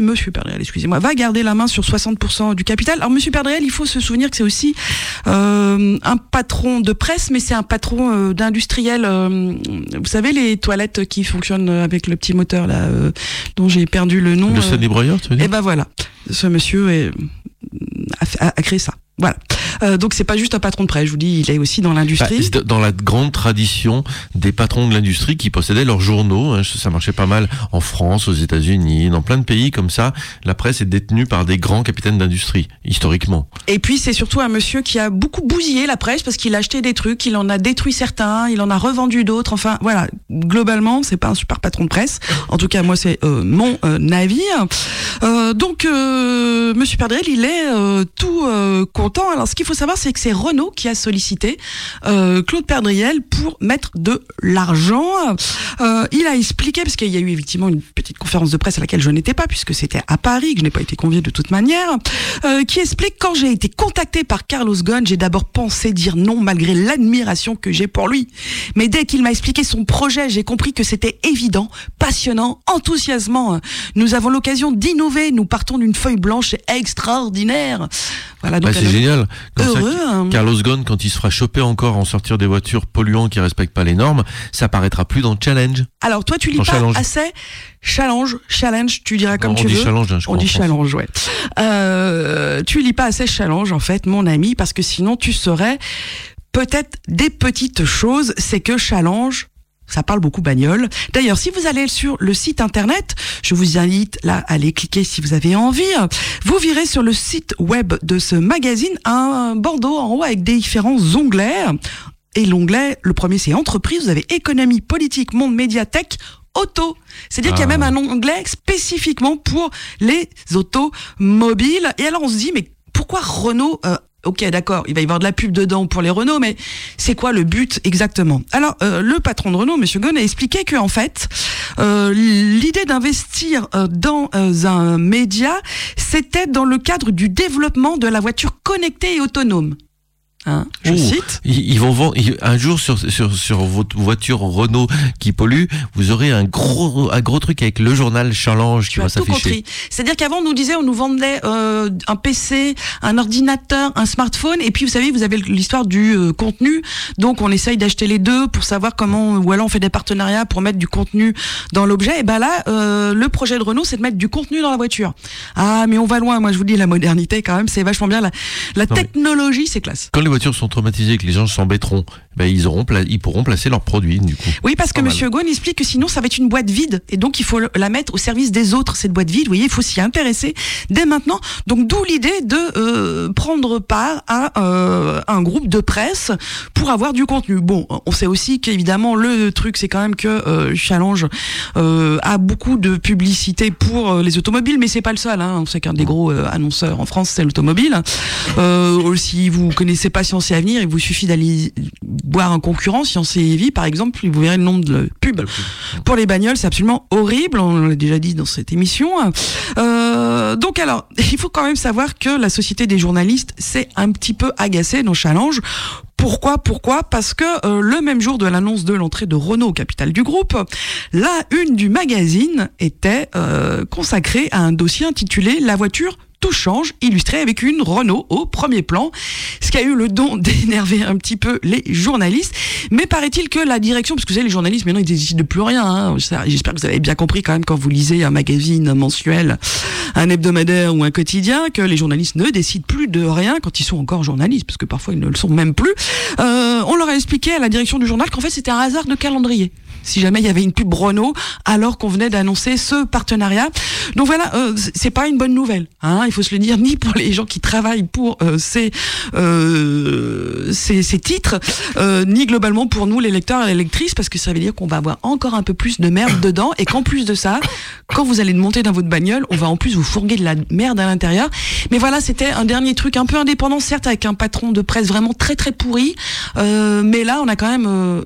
la main sur 60% du capital. Alors Monsieur Perdriel, il faut se souvenir que c'est aussi un patron de presse, mais c'est un patron d'industriel. Vous savez, les toilettes qui fonctionnent avec le petit moteur là, dont j'ai perdu le nom. Le Sunny Broyer, tu veux dire? Eh ben voilà, ce monsieur a créé ça. Voilà. Donc c'est pas juste un patron de presse, je vous dis, il est aussi dans l'industrie. Dans la grande tradition des patrons de l'industrie qui possédaient leurs journaux, ça marchait pas mal en France, aux États-Unis, dans plein de pays comme ça. La presse est détenue par des grands capitaines d'industrie, historiquement. Et puis c'est surtout un monsieur qui a beaucoup bousillé la presse parce qu'il a acheté des trucs, il en a détruit certains, il en a revendu d'autres. Enfin voilà, globalement c'est pas un super patron de presse. En tout cas moi c'est mon avis. Donc Monsieur Perdriel, il est tout content. Alors ce qu'il faut savoir, c'est que c'est Renault qui a sollicité Claude Perdriel pour mettre de l'argent. Il a expliqué, parce qu'il y a eu effectivement une petite conférence de presse à laquelle je n'étais pas, puisque c'était à Paris, que je n'ai pas été convié de toute manière, qui explique: quand j'ai été contacté par Carlos Ghosn, j'ai d'abord pensé dire non malgré l'admiration que j'ai pour lui. Mais dès qu'il m'a expliqué son projet, j'ai compris que c'était évident, passionnant, enthousiasmant. Nous avons l'occasion d'innover, nous partons d'une feuille blanche extraordinaire. Voilà, donc c'est génial. Heureux, Carlos Ghosn, quand il se fera choper encore en sortir des voitures polluantes qui respectent pas les normes, ça apparaîtra plus dans Challenge. Alors toi, tu lis pas Challenge. assez Challenge, tu diras comme non, tu veux. Challenge, je crois, on dit Challenge, ouais. Tu lis pas assez Challenge, en fait, mon ami, parce que sinon tu saurais peut-être des petites choses. C'est que Challenge, ça parle beaucoup bagnole. D'ailleurs, si vous allez sur le site internet, je vous invite là à aller cliquer si vous avez envie. Vous verrez sur le site web de ce magazine un bandeau en haut avec des différents onglets. Et l'onglet, le premier c'est entreprise, vous avez économie, politique, monde, média, tech, auto. C'est-à-dire qu'il y a même un onglet spécifiquement pour les automobiles. Et alors on se dit, mais pourquoi Renault ok, d'accord, il va y avoir de la pub dedans pour les Renault, mais c'est quoi le but exactement? Alors, le patron de Renault, Monsieur Ghosn, a expliqué que en fait, l'idée d'investir dans un média, c'était dans le cadre du développement de la voiture connectée et autonome. Je cite. Ils vont vendre un jour sur votre voiture Renault qui pollue, vous aurez un gros truc avec le journal Challenge qui va s'afficher. Tu as tout compris. C'est-à-dire qu'avant on nous vendait un PC, un ordinateur, un smartphone, et puis vous savez, vous avez l'histoire du contenu. Donc on essaye d'acheter les deux pour savoir comment, ou alors on fait des partenariats pour mettre du contenu dans l'objet. Et ben là, le projet de Renault, c'est de mettre du contenu dans la voiture. Ah, mais on va loin. Moi, je vous dis, la modernité quand même, c'est vachement bien. La technologie, c'est classe. Quand les voitures sont traumatisées, que les gens s'embêteront, ils pourront placer leurs produits du coup. Oui, parce que Monsieur Ghosn explique que sinon ça va être une boîte vide, et donc il faut la mettre au service des autres, cette boîte vide. Vous voyez, il faut s'y intéresser dès maintenant. Donc d'où l'idée de prendre part à un groupe de presse pour avoir du contenu. Bon, on sait aussi qu'évidemment le truc c'est quand même que Challenge a beaucoup de publicité pour les automobiles, mais c'est pas le seul. On sait qu'un des gros annonceurs en France c'est l'automobile. Si vous connaissez pas Science et Avenir, il vous suffit d'aller boire un concurrent, Science et Vie par exemple, vous verrez le nombre de pubs pour les bagnoles, c'est absolument horrible, on l'a déjà dit dans cette émission. Donc alors, il faut quand même savoir que la Société des journalistes s'est un petit peu agacée dans Challenge. Pourquoi? Parce que le même jour de l'annonce de l'entrée de Renault au capital du groupe, la une du magazine était consacrée à un dossier intitulé « La voiture tout change », illustré avec une Renault au premier plan, ce qui a eu le don d'énerver un petit peu les journalistes. Mais paraît-il que la direction, parce que vous savez, les journalistes maintenant ils décident de plus rien, j'espère que vous avez bien compris quand même quand vous lisez un magazine mensuel, un hebdomadaire ou un quotidien, que les journalistes ne décident plus de rien quand ils sont encore journalistes, parce que parfois ils ne le sont même plus. On leur a expliqué à la direction du journal qu'en fait c'était un hasard de calendrier. si jamais il y avait une pub Renault, alors qu'on venait d'annoncer ce partenariat. Donc voilà, c'est pas une bonne nouvelle, hein, il faut se le dire, ni pour les gens qui travaillent pour ces titres, ni globalement pour nous les lecteurs et les lectrices, parce que ça veut dire qu'on va avoir encore un peu plus de merde dedans, et qu'en plus de ça, quand vous allez monter dans votre bagnole, on va en plus vous fourguer de la merde à l'intérieur. Mais voilà, c'était un dernier truc un peu indépendant, certes, avec un patron de presse vraiment très très pourri, mais là on a quand même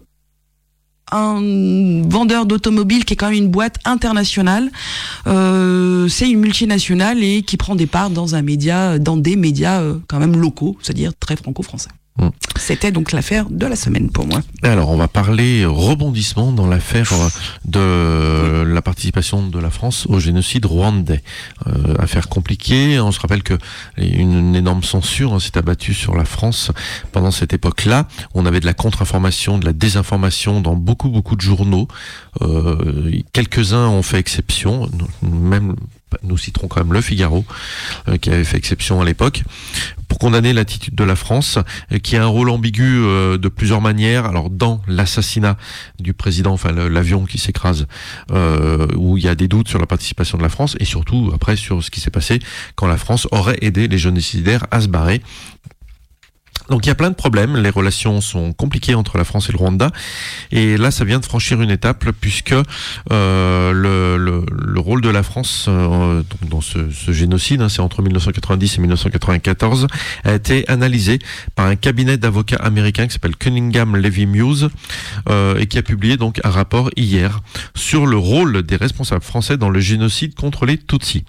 un vendeur d'automobile qui est quand même une boîte internationale, c'est une multinationale et qui prend des parts dans des médias quand même locaux, c'est-à-dire très franco-français. C'était donc l'affaire de la semaine pour moi. Alors on va parler rebondissement dans l'affaire de la participation de la France au génocide rwandais. Affaire compliquée, on se rappelle que une énorme censure s'est abattue sur la France pendant cette époque-là. On avait de la contre-information, de la désinformation dans beaucoup de journaux. Quelques-uns ont fait exception, même nous citerons quand même Le Figaro, qui avait fait exception à l'époque, pour condamner l'attitude de la France, qui a un rôle ambigu de plusieurs manières. Alors dans l'assassinat du président, enfin l'avion qui s'écrase, où il y a des doutes sur la participation de la France, et surtout après sur ce qui s'est passé quand la France aurait aidé les génocidaires à se barrer. Donc il y a plein de problèmes, les relations sont compliquées entre la France et le Rwanda, et là ça vient de franchir une étape, puisque le rôle de la France dans ce génocide, c'est entre 1990 et 1994, a été analysé par un cabinet d'avocats américains qui s'appelle Cunningham Levy Muse, et qui a publié donc un rapport hier sur le rôle des responsables français dans le génocide contre les Tutsis.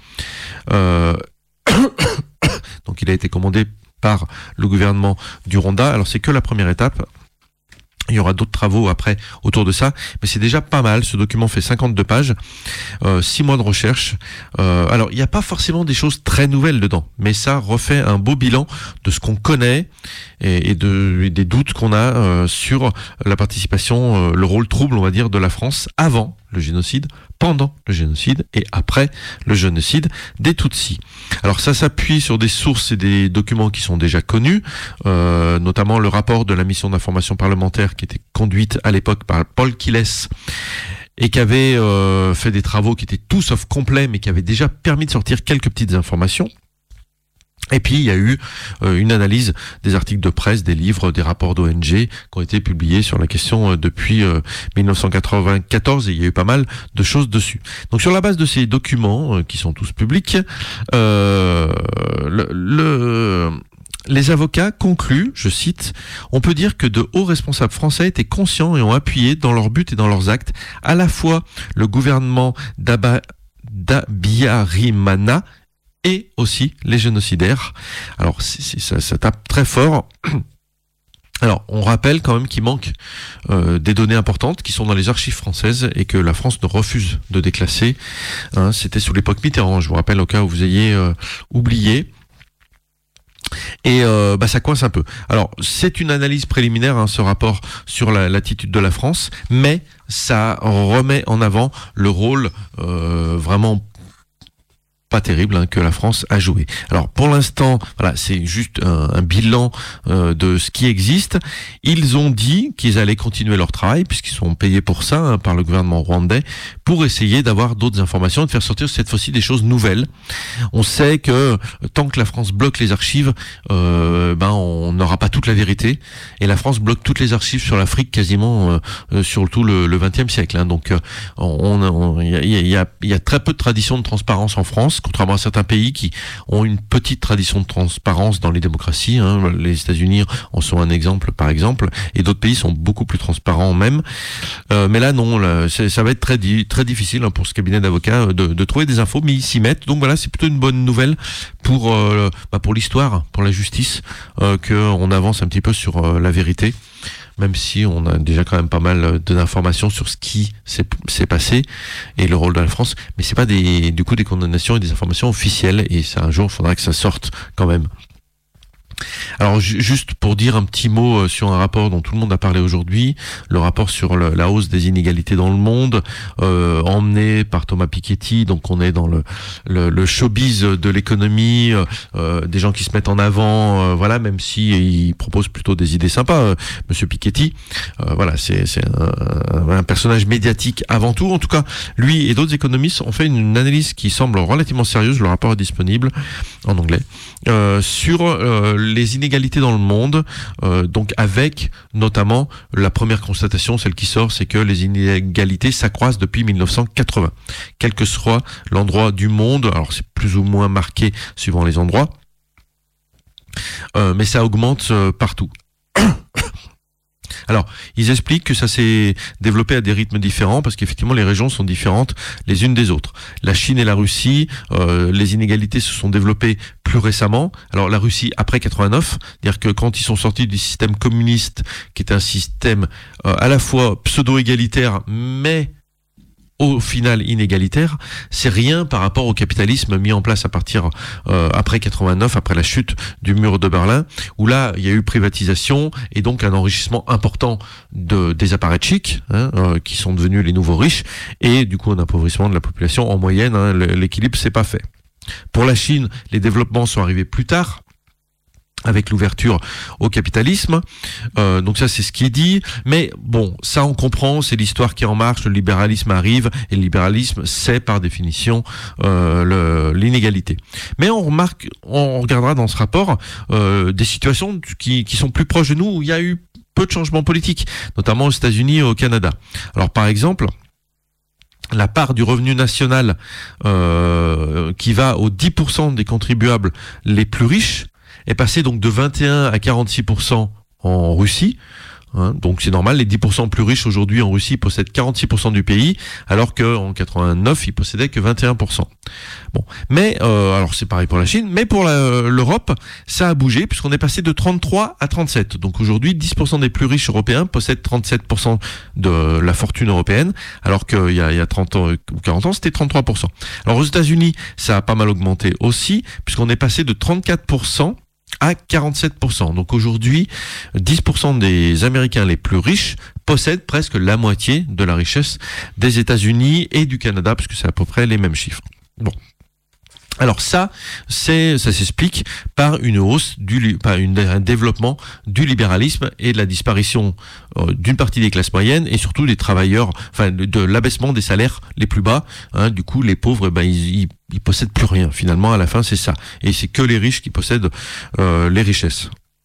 Donc il a été commandé par le gouvernement du Rwanda. Alors c'est que la première étape. Il y aura d'autres travaux après autour de ça, mais c'est déjà pas mal. Ce document fait 52 pages, 6 mois de recherche. Alors il n'y a pas forcément des choses très nouvelles dedans, mais ça refait un beau bilan de ce qu'on connaît et des doutes qu'on a sur la participation, le rôle trouble, on va dire, de la France avant le génocide, pendant le génocide et après le génocide des Tutsis. Alors ça s'appuie sur des sources et des documents qui sont déjà connus, notamment le rapport de la mission d'information parlementaire qui était conduite à l'époque par Paul Kiles et qui avait fait des travaux qui étaient tout sauf complets, mais qui avaient déjà permis de sortir quelques petites informations. Et puis il y a eu une analyse des articles de presse, des livres, des rapports d'ONG qui ont été publiés sur la question depuis 1994, et il y a eu pas mal de choses dessus. Donc sur la base de ces documents qui sont tous publics, les avocats concluent, je cite, « On peut dire que de hauts responsables français étaient conscients et ont appuyé dans leurs buts et dans leurs actes à la fois le gouvernement d'Abiyarimana et aussi les génocidaires. » Alors ça tape très fort. Alors on rappelle quand même qu'il manque des données importantes qui sont dans les archives françaises et que la France ne refuse de déclasser. C'était sous l'époque Mitterrand, je vous rappelle, au cas où vous ayez oublié. Et ça coince un peu. Alors c'est une analyse préliminaire, ce rapport sur l'attitude de la France, mais ça remet en avant le rôle vraiment pas terrible que la France a joué. Alors pour l'instant, voilà, c'est juste un bilan de ce qui existe. Ils ont dit qu'ils allaient continuer leur travail, puisqu'ils sont payés pour ça par le gouvernement rwandais, pour essayer d'avoir d'autres informations et de faire sortir cette fois-ci des choses nouvelles. On sait que tant que la France bloque les archives, on n'aura pas toute la vérité, et la France bloque toutes les archives sur l'Afrique quasiment sur tout le XXe siècle. Donc il y a très peu de tradition de transparence en France, contrairement à certains pays qui ont une petite tradition de transparence dans les démocraties. Les États-Unis en sont un exemple, par exemple, et d'autres pays sont beaucoup plus transparents même. Mais là, non, ça va être très difficile pour ce cabinet d'avocats de trouver des infos, mais ils s'y mettent. Donc voilà, c'est plutôt une bonne nouvelle pour l'histoire, pour la justice, qu'on avance un petit peu sur la vérité. Même si on a déjà quand même pas mal d'informations sur ce qui s'est passé et le rôle de la France, mais c'est pas des condamnations et des informations officielles, et ça, un jour il faudra que ça sorte quand même. Alors juste pour dire un petit mot sur un rapport dont tout le monde a parlé aujourd'hui, le rapport sur la hausse des inégalités dans le monde, emmené par Thomas Piketty. Donc on est dans le showbiz de l'économie, des gens qui se mettent en avant, voilà, même si il propose plutôt des idées sympas, Monsieur Piketty. Voilà, c'est un personnage médiatique avant tout. En tout cas, lui et d'autres économistes ont fait une analyse qui semble relativement sérieuse. Le rapport est disponible en anglais sur les inégalités dans le monde, donc avec notamment la première constatation, celle qui sort, c'est que les inégalités s'accroissent depuis 1980. Quel que soit l'endroit du monde, alors c'est plus ou moins marqué suivant les endroits, mais ça augmente partout. Alors, ils expliquent que ça s'est développé à des rythmes différents parce qu'effectivement les régions sont différentes les unes des autres. La Chine et la Russie, les inégalités se sont développées plus récemment. Alors la Russie après 89, c'est-à-dire que quand ils sont sortis du système communiste, qui est un système à la fois pseudo-égalitaire mais au final inégalitaire, c'est rien par rapport au capitalisme mis en place à partir après 89, après la chute du mur de Berlin, où là il y a eu privatisation et donc un enrichissement important des apparatchiks, qui sont devenus les nouveaux riches, et du coup un appauvrissement de la population en moyenne. L'équilibre s'est pas fait. Pour la Chine, les développements sont arrivés plus tard, avec l'ouverture au capitalisme, donc ça c'est ce qui est dit, mais bon, ça on comprend, c'est l'histoire qui est en marche, le libéralisme arrive, et le libéralisme c'est par définition l'inégalité. Mais on regardera dans ce rapport des situations qui sont plus proches de nous, où il y a eu peu de changements politiques, notamment aux États-Unis et au Canada. Alors par exemple, la part du revenu national qui va aux 10% des contribuables les plus riches est passé donc de 21 à 46% en Russie. Donc c'est normal, les 10% plus riches aujourd'hui en Russie possèdent 46% du pays, alors qu'en 89, ils possédaient que 21%. Bon, mais alors c'est pareil pour la Chine, mais pour l'Europe, ça a bougé puisqu'on est passé de 33 à 37. Donc aujourd'hui, 10% des plus riches européens possèdent 37% de la fortune européenne, alors qu'il y a 30 ans ou 40 ans, c'était 33%. Alors aux États-Unis, ça a pas mal augmenté aussi, puisqu'on est passé de 34% à 47%. Donc aujourd'hui, 10% des Américains les plus riches possèdent presque la moitié de la richesse des États-Unis et du Canada, puisque c'est à peu près les mêmes chiffres. Bon. Alors ça s'explique par une hausse un développement du libéralisme et de la disparition d'une partie des classes moyennes et surtout des travailleurs, enfin de l'abaissement des salaires les plus bas. Du coup, les pauvres, ils possèdent plus rien. Finalement, à la fin, c'est ça. Et c'est que les riches qui possèdent les richesses.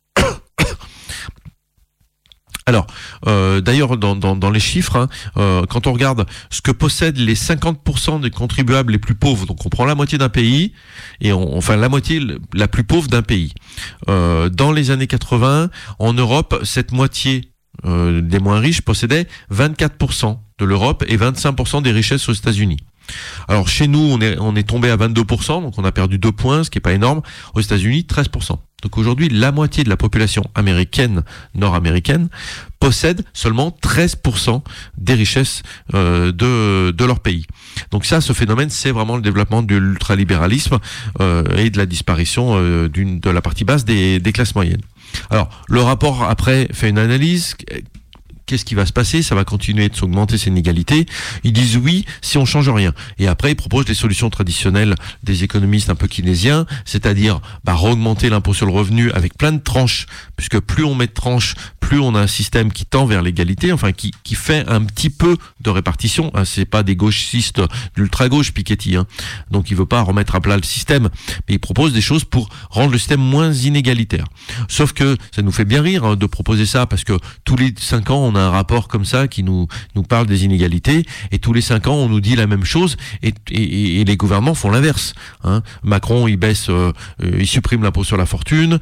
Alors, d'ailleurs, dans les chiffres, quand on regarde ce que possèdent les 50% des contribuables les plus pauvres, donc on prend la moitié d'un pays, et la moitié la plus pauvre d'un pays. Dans les années 80, en Europe, cette moitié des moins riches possédait 24% de l'Europe et 25% des richesses aux États-Unis. Alors chez nous, on est tombé à 22%, donc on a perdu 2 points, ce qui est pas énorme. Aux États-Unis, 13%. Donc aujourd'hui, la moitié de la population nord-américaine, possède seulement 13% des richesses de leur pays. Donc ça, ce phénomène, c'est vraiment le développement de l'ultralibéralisme et de la disparition de la partie basse des classes moyennes. Alors, le rapport après fait une analyse. Qu'est-ce qui va se passer? Ça va continuer de s'augmenter ces inégalités. Ils disent oui si on change rien. Et après, ils proposent des solutions traditionnelles des économistes un peu keynésiens, c'est-à-dire augmenter l'impôt sur le revenu avec plein de tranches, puisque plus on met de tranches, plus on a un système qui tend vers l'égalité, enfin qui fait un petit peu de répartition. C'est pas des gauchistes d'ultra-gauche, Piketty. Donc il veut pas remettre à plat le système, mais il propose des choses pour rendre le système moins inégalitaire. Sauf que ça nous fait bien rire de proposer ça, parce que tous les 5 ans, on a un rapport comme ça qui nous parle des inégalités, et tous les 5 ans on nous dit la même chose, et les gouvernements font l'inverse. Macron il supprime l'impôt sur la fortune,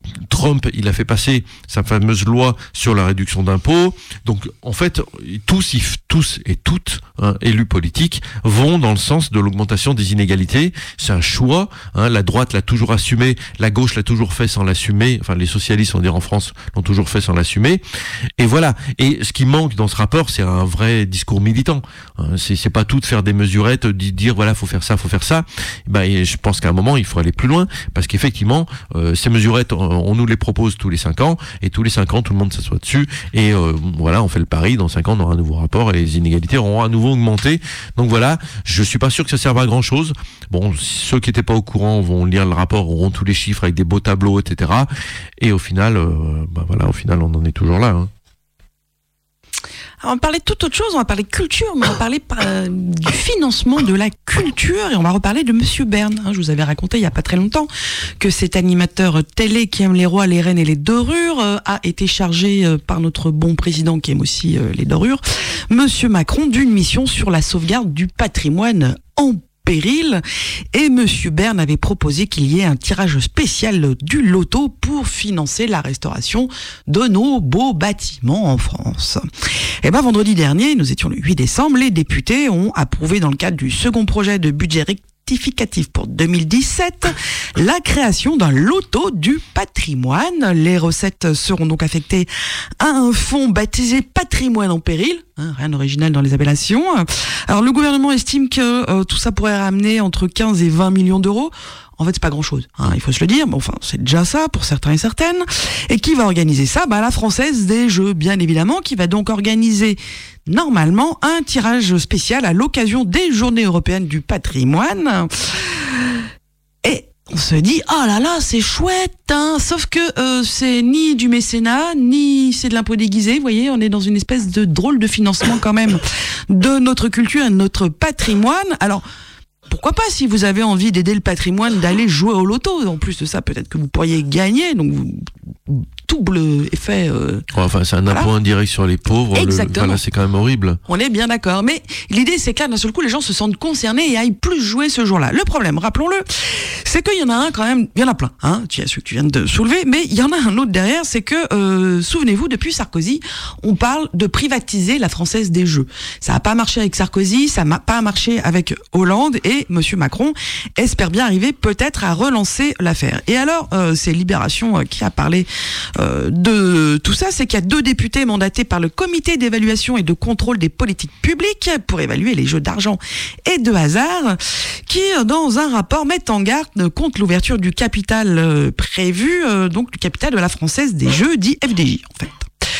Trump il a fait passer sa fameuse loi sur la réduction d'impôts. Donc en fait tous successifs, tous et toutes, élus politiques, vont dans le sens de l'augmentation des inégalités. C'est un choix. La droite l'a toujours assumé, la gauche l'a toujours fait sans l'assumer. Enfin, les socialistes, on va dire en France, l'ont toujours fait sans l'assumer. Et voilà. Et ce qui manque dans ce rapport, c'est un vrai discours militant. C'est pas tout de faire des mesurettes, de dire voilà, faut faire ça, faut faire ça. Et je pense qu'à un moment, il faut aller plus loin, parce qu'effectivement, ces mesurettes, on nous les propose tous les 5 ans, et tous les 5 ans, tout le monde s'assoit dessus, et voilà, on fait le pari, dans 5 ans, on aura un nouveau rapport, et les inégalités auront à nouveau augmenté. Donc voilà, je suis pas sûr que ça serve à grand chose. Bon, ceux qui étaient pas au courant vont lire le rapport, auront tous les chiffres avec des beaux tableaux, etc. Et au final, voilà, au final, on en est toujours là, On va parler de toute autre chose, on va parler culture, mais on va parler du financement de la culture, et on va reparler de Monsieur Bern. Je vous avais raconté il y a pas très longtemps que cet animateur télé qui aime les rois, les reines et les dorures a été chargé par notre bon président qui aime aussi les dorures, Monsieur Macron, d'une mission sur la sauvegarde du patrimoine en péril, et Monsieur Bern avait proposé qu'il y ait un tirage spécial du loto pour financer la restauration de nos beaux bâtiments en France. Et vendredi dernier, nous étions le 8 décembre, les députés ont approuvé dans le cadre du second projet de budget rectificatif pour 2017 la création d'un loto du patrimoine. Les recettes seront donc affectées à un fonds baptisé Patrimoine en péril. Rien d'original dans les appellations. Alors le gouvernement estime que tout ça pourrait ramener entre 15 et 20 millions d'euros. En fait, c'est pas grand-chose, il faut se le dire. Bon, enfin, c'est déjà ça pour certains et certaines. Et qui va organiser ça ? La Française des Jeux, bien évidemment, qui va donc organiser normalement un tirage spécial à l'occasion des Journées européennes du patrimoine. Et on se dit, oh là là, c'est chouette, sauf que c'est ni du mécénat, ni c'est de l'impôt déguisé. Vous voyez, on est dans une espèce de drôle de financement quand même de notre culture et de notre patrimoine. Alors, pourquoi pas, si vous avez envie d'aider le patrimoine, d'aller jouer au loto. En plus de ça, peut-être que vous pourriez gagner, donc double effet. Enfin, c'est un impôt indirect sur les pauvres. Exactement. Voilà, c'est quand même horrible. On est bien d'accord. Mais l'idée, c'est que là, d'un seul coup, les gens se sentent concernés et aillent plus jouer ce jour-là. Le problème, rappelons-le, c'est qu'il y en a un quand même, il y en a plein, tu as celui que tu viens de soulever, mais il y en a un autre derrière, c'est que, souvenez-vous, depuis Sarkozy, on parle de privatiser la Française des Jeux. Ça n'a pas marché avec Sarkozy, ça n'a pas marché avec Hollande, et Monsieur Macron espère bien arriver peut-être à relancer l'affaire. Et alors, c'est Libération qui a parlé de tout ça, c'est qu'il y a 2 députés mandatés par le comité d'évaluation et de contrôle des politiques publiques pour évaluer les jeux d'argent et de hasard, qui, dans un rapport, mettent en garde contre l'ouverture du capital prévu, donc le capital de la Française des Jeux, dit FDJ, en fait.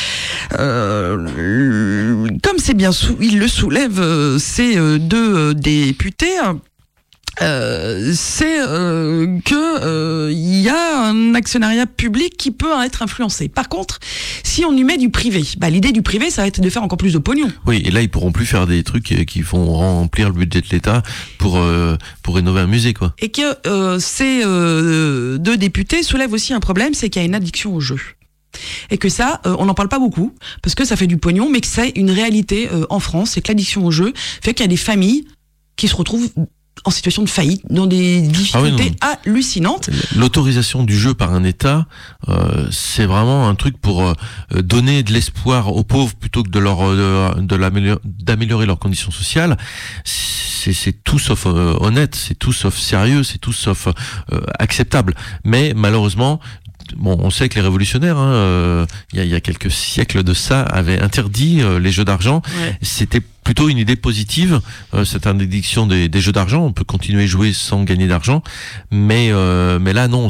Comme c'est bien il le soulève, ces 2 députés, c'est que il y a un actionnariat public qui peut être influencé. Par contre, si on y met du privé, l'idée du privé, ça va être de faire encore plus de pognon. Oui, et là ils pourront plus faire des trucs qui vont remplir le budget de l'État pour rénover un musée, quoi. Et que ces 2 députés soulèvent aussi un problème, c'est qu'il y a une addiction au jeu. Et que ça, on n'en parle pas beaucoup, parce que ça fait du pognon, mais que c'est une réalité en France, c'est que l'addiction au jeu fait qu'il y a des familles qui se retrouvent en situation de faillite, dans des difficultés hallucinantes. L'autorisation du jeu par un État, c'est vraiment un truc pour donner de l'espoir aux pauvres plutôt que d'améliorer leurs conditions sociales. C'est tout sauf honnête, c'est tout sauf sérieux, c'est tout sauf acceptable. Mais malheureusement, on sait que les révolutionnaires, il y a quelques siècles de ça, avaient interdit les jeux d'argent. Ouais. C'était plutôt une idée positive, cette interdiction des jeux d'argent. On peut continuer à jouer sans gagner d'argent, mais là non,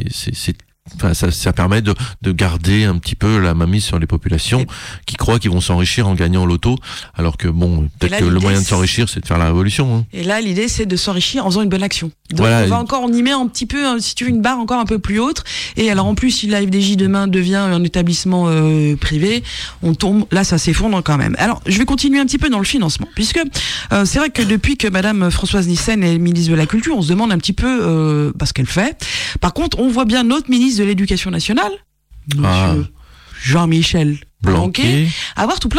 ça permet de garder un petit peu la mainmise sur les populations qui croient qu'ils vont s'enrichir en gagnant au loto, alors que peut-être que le moyen de s'enrichir, c'est de faire la révolution. Et là, l'idée, c'est de s'enrichir en faisant une bonne action. Donc voilà, on y met un petit peu, si tu veux, une barre encore un peu plus haute. Et alors en plus, si la FDJ demain devient un établissement privé, on tombe, là ça s'effondre quand même. Alors je vais continuer un petit peu dans le financement, puisque c'est vrai que depuis que Madame Françoise Nyssen est ministre de la Culture, on se demande un petit peu ce qu'elle fait. Par contre, on voit bien notre ministre de l'Éducation nationale, Monsieur Jean-Michel Blanquer, avoir tout plein d'idées.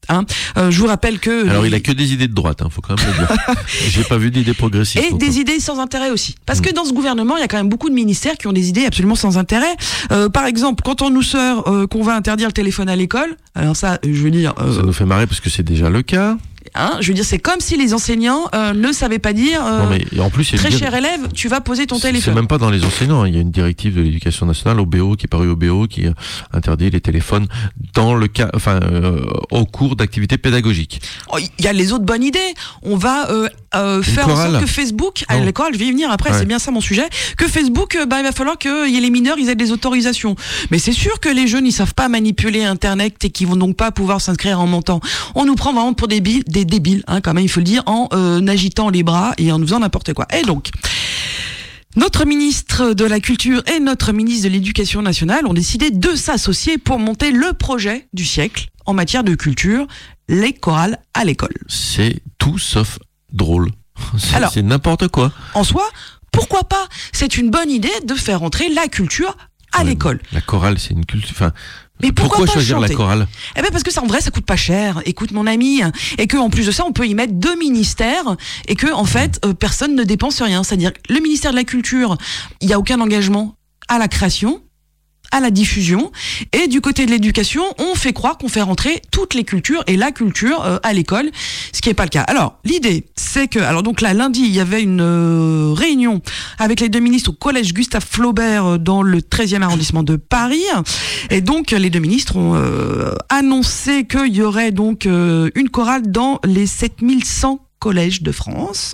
Je vous rappelle que... Alors il a que des idées de droite, faut quand même le dire. J'ai pas vu d'idées progressistes. Et des idées sans intérêt aussi. Parce que dans ce gouvernement, il y a quand même beaucoup de ministères qui ont des idées absolument sans intérêt. Par exemple, quand on nous sort qu'on va interdire le téléphone à l'école, alors ça, je veux dire... Ça nous fait marrer parce que c'est déjà le cas. Je veux dire, c'est comme si les enseignants ne savaient pas dire non, mais en plus, très cher élève, tu vas poser ton téléphone. C'est même pas dans les enseignants. Il y a une directive de l'éducation nationale au BO qui est parue au BO qui interdit les téléphones dans le cas, au cours d'activités pédagogiques. Il y a les autres bonnes idées. On va faire en sorte que Facebook, à l'école, je vais y venir après, c'est bien ça mon sujet, que Facebook, il va falloir qu'il y ait les mineurs, ils aient des autorisations. Mais c'est sûr que les jeunes, ils savent pas manipuler Internet et qu'ils vont donc pas pouvoir s'inscrire en montant. On nous prend vraiment pour des débiles, quand même, il faut le dire, en agitant les bras et en nous faisant n'importe quoi. Et donc, notre ministre de la Culture et notre ministre de l'Éducation nationale ont décidé de s'associer pour monter le projet du siècle en matière de culture, les chorales à l'école. C'est tout sauf drôle. C'est n'importe quoi. En soi, pourquoi pas ? C'est une bonne idée de faire entrer la culture à l'école. La chorale, c'est une culture... Mais pourquoi choisir chanter ? La chorale ? Parce que ça, en vrai, ça coûte pas cher. Écoute, mon ami, et que en plus de ça, on peut y mettre 2 ministères et que en fait, personne ne dépense rien. C'est-à-dire, le ministère de la Culture, il y a aucun engagement à la création, à la diffusion, et du côté de l'éducation, on fait croire qu'on fait rentrer toutes les cultures et la culture à l'école, ce qui n'est pas le cas. Alors, l'idée, c'est que, donc là, lundi, il y avait une réunion avec les 2 ministres au collège Gustave Flaubert dans le 13e arrondissement de Paris, et donc les 2 ministres ont annoncé qu'il y aurait donc une chorale dans les 7100 collèges de France.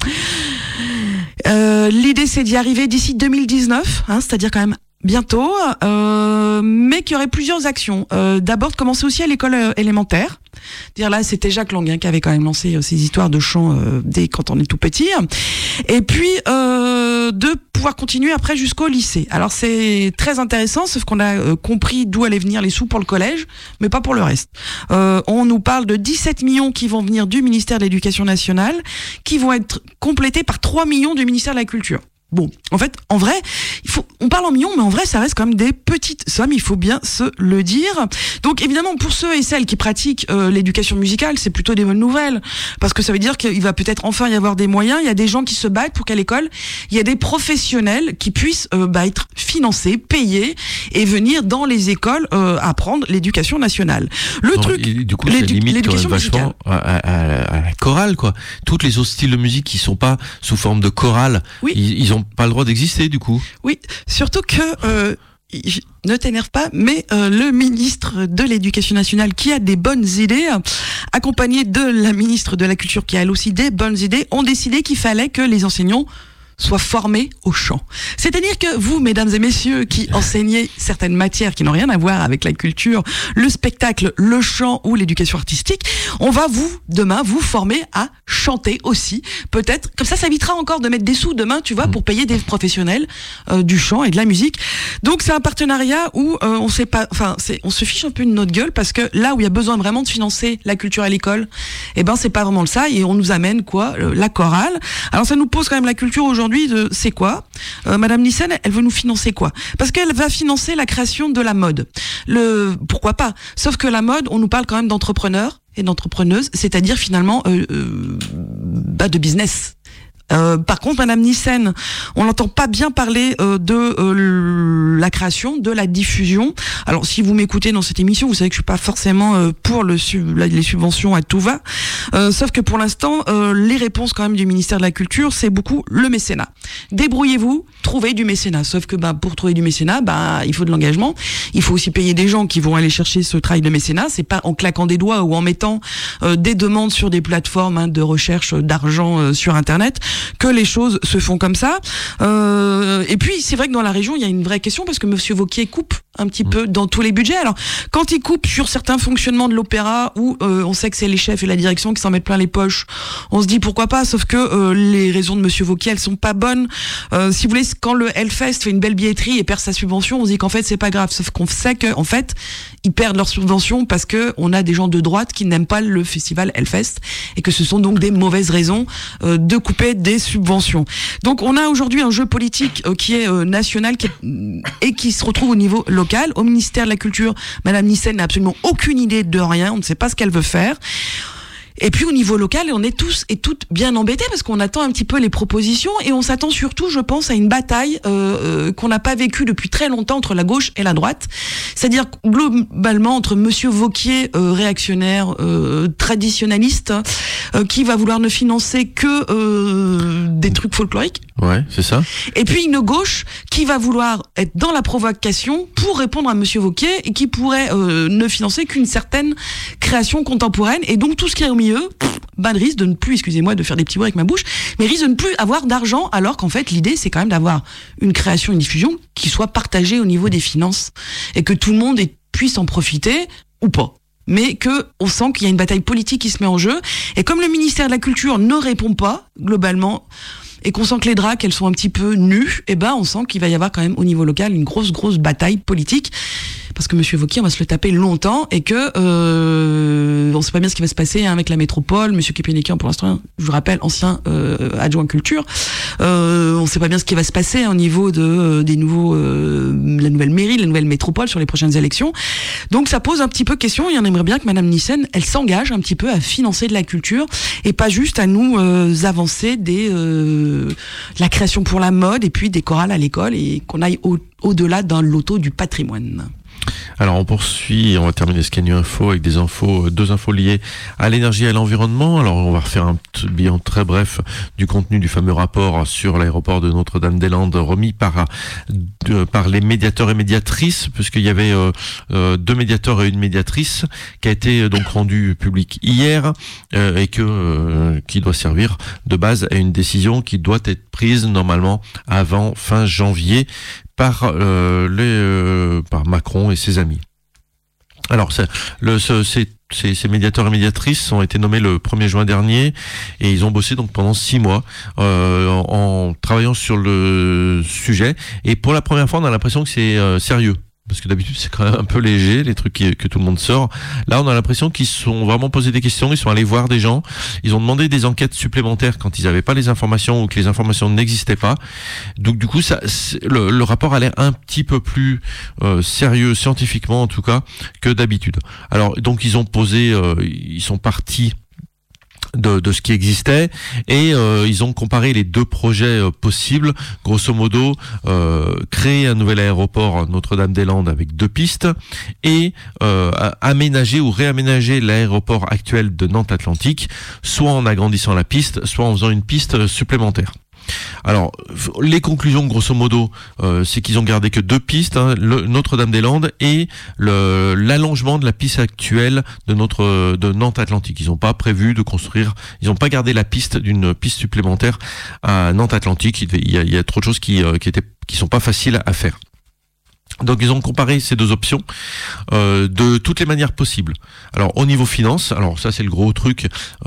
L'idée, c'est d'y arriver d'ici 2019, c'est-à-dire quand même bientôt, mais qu'il y aurait plusieurs actions. D'abord, de commencer aussi à l'école élémentaire. Dire là, c'était Jacques Lang qui avait quand même lancé ces histoires de chant dès quand on est tout petit. Et puis de pouvoir continuer après jusqu'au lycée. Alors c'est très intéressant, sauf qu'on a compris d'où allaient venir les sous pour le collège, mais pas pour le reste. On nous parle de 17 millions qui vont venir du ministère de l'Éducation nationale, qui vont être complétés par 3 millions du ministère de la Culture. Bon, en fait, en vrai, on parle en millions, mais en vrai, ça reste quand même des petites sommes, il faut bien se le dire. Donc, évidemment, pour ceux et celles qui pratiquent l'éducation musicale, c'est plutôt des bonnes nouvelles, parce que ça veut dire qu'il va peut-être enfin y avoir des moyens. Il y a des gens qui se battent pour qu'à l'école, il y a des professionnels qui puissent être financés, payés, et venir dans les écoles apprendre l'éducation nationale. Du coup, ça limite quand même vachement à la chorale, quoi. Toutes les autres styles de musique qui sont pas sous forme de chorale, ils ont pas le droit d'exister, du coup. Oui, surtout que ne t'énerve pas, mais le ministre de l'Éducation nationale qui a des bonnes idées, accompagné de la ministre de la Culture qui a elle aussi des bonnes idées, ont décidé qu'il fallait que les enseignants soient formés au chant. C'est-à-dire que vous, mesdames et messieurs, qui enseignez certaines matières qui n'ont rien à voir avec la culture, le spectacle, le chant ou l'éducation artistique, on va demain, vous former à chanter aussi. Peut-être, comme ça évitera encore de mettre des sous demain, tu vois, pour payer des professionnels du chant et de la musique. Donc c'est un partenariat où on se fiche un peu de notre gueule, parce que là où il y a besoin vraiment de financer la culture à l'école, c'est pas vraiment ça, et on nous amène la chorale. Alors ça nous pose quand même la culture aujourd'hui. C'est quoi ? Madame Nissen, elle veut nous financer quoi ? Parce qu'elle va financer la création de la mode. Pourquoi pas ? Sauf que la mode, on nous parle quand même d'entrepreneurs et d'entrepreneuses, c'est-à-dire finalement de business. Par contre, Madame Nissen, on n'entend pas bien parler de la création, de la diffusion. Alors, si vous m'écoutez dans cette émission, vous savez que je suis pas forcément pour les subventions à tout va. Sauf que pour l'instant, les réponses quand même du ministère de la Culture, c'est beaucoup le mécénat. Débrouillez-vous, trouvez du mécénat. Sauf que pour trouver du mécénat, il faut de l'engagement. Il faut aussi payer des gens qui vont aller chercher ce travail de mécénat. C'est pas en claquant des doigts ou en mettant des demandes sur des plateformes de recherche d'argent sur Internet que les choses se font comme ça. Et puis, c'est vrai que dans la région, il y a une vraie question, parce que Monsieur Wauquiez coupe un petit peu dans tous les budgets. Alors, quand il coupe sur certains fonctionnements de l'opéra, où on sait que c'est les chefs et la direction qui s'en mettent plein les poches, on se dit pourquoi pas, sauf que les raisons de Monsieur Wauquiez, elles sont pas bonnes. Si vous voulez, quand le Hellfest fait une belle billetterie et perd sa subvention, on se dit qu'en fait, c'est pas grave. Sauf qu'on sait qu'en fait, ils perdent leur subvention parce que on a des gens de droite qui n'aiment pas le festival Hellfest, et que ce sont donc des mauvaises raisons de couper des subventions. Donc on a aujourd'hui un jeu politique qui est national et qui se retrouve au niveau local. Au ministère de la Culture, Madame Nyssen n'a absolument aucune idée de rien, on ne sait pas ce qu'elle veut faire. Et puis au niveau local, on est tous et toutes bien embêtés parce qu'on attend un petit peu les propositions et on s'attend surtout, je pense, à une bataille qu'on n'a pas vécue depuis très longtemps entre la gauche et la droite. C'est-à-dire globalement entre Monsieur Wauquiez, réactionnaire, traditionnaliste, qui va vouloir ne financer que des trucs folkloriques. Ouais, c'est ça. Et puis une gauche qui va vouloir être dans la provocation pour répondre à Monsieur Wauquiez et qui pourrait ne financer qu'une certaine création contemporaine. Et donc tout ce qui est au milieu, risque de ne plus, excusez-moi de faire des petits mots avec ma bouche, mais risque de ne plus avoir d'argent, alors qu'en fait l'idée c'est quand même d'avoir une création, une diffusion qui soit partagée au niveau des finances et que tout le monde puisse en profiter ou pas. Mais on sent qu'il y a une bataille politique qui se met en jeu. Et comme le ministère de la Culture ne répond pas, globalement, et qu'on sent que les DRAC, elles sont un petit peu nues, on sent qu'il va y avoir quand même au niveau local une grosse bataille politique. Parce que Monsieur Wauquiez, on va se le taper longtemps et que on sait pas bien ce qui va se passer avec la métropole. Monsieur Kepenikian, pour l'instant, je vous rappelle, ancien adjoint culture. On sait pas bien ce qui va se passer au niveau des nouveaux, la nouvelle mairie, la nouvelle métropole sur les prochaines élections. Donc ça pose un petit peu question. Et on aimerait bien que Madame Nyssen, elle s'engage un petit peu à financer de la culture et pas juste à nous avancer la création pour la mode et puis des chorales à l'école et qu'on aille au-delà d'un loto du patrimoine. Alors on poursuit, on va terminer ce Canu Info avec deux infos liées à l'énergie et à l'environnement. Alors on va refaire un bilan très bref du contenu du fameux rapport sur l'aéroport de Notre-Dame-des-Landes remis par les médiateurs et médiatrices, puisqu'il y avait 2 médiateurs et une médiatrice, qui a été donc rendu public hier et qui doit servir de base à une décision qui doit être prise normalement avant fin janvier par Macron et ses amis. Alors, ces médiateurs et médiatrices ont été nommés le 1er juin dernier et ils ont bossé donc pendant 6 mois en travaillant sur le sujet. Et pour la première fois, on a l'impression que c'est sérieux. Parce que d'habitude, c'est quand même un peu léger, les trucs que tout le monde sort. Là, on a l'impression qu'ils se sont vraiment posé des questions, ils sont allés voir des gens, ils ont demandé des enquêtes supplémentaires quand ils n'avaient pas les informations ou que les informations n'existaient pas. Donc, du coup, le rapport a l'air un petit peu plus sérieux, scientifiquement en tout cas, que d'habitude. Alors, donc, ils sont partis de ce qui existait et ils ont comparé les 2 projets possibles, grosso modo créer un nouvel aéroport Notre-Dame-des-Landes avec 2 pistes et aménager ou réaménager l'aéroport actuel de Nantes-Atlantique, soit en agrandissant la piste, soit en faisant une piste supplémentaire. Alors, les conclusions, grosso modo, c'est qu'ils ont gardé que 2 pistes, Notre-Dame-des-Landes et l'allongement de la piste actuelle de Nantes-Atlantique. Ils n'ont pas prévu de construire, ils n'ont pas gardé la piste d'une piste supplémentaire à Nantes-Atlantique. Il y a trop de choses qui sont pas faciles à faire. Donc ils ont comparé ces 2 options de toutes les manières possibles. Alors au niveau finance, alors ça c'est le gros truc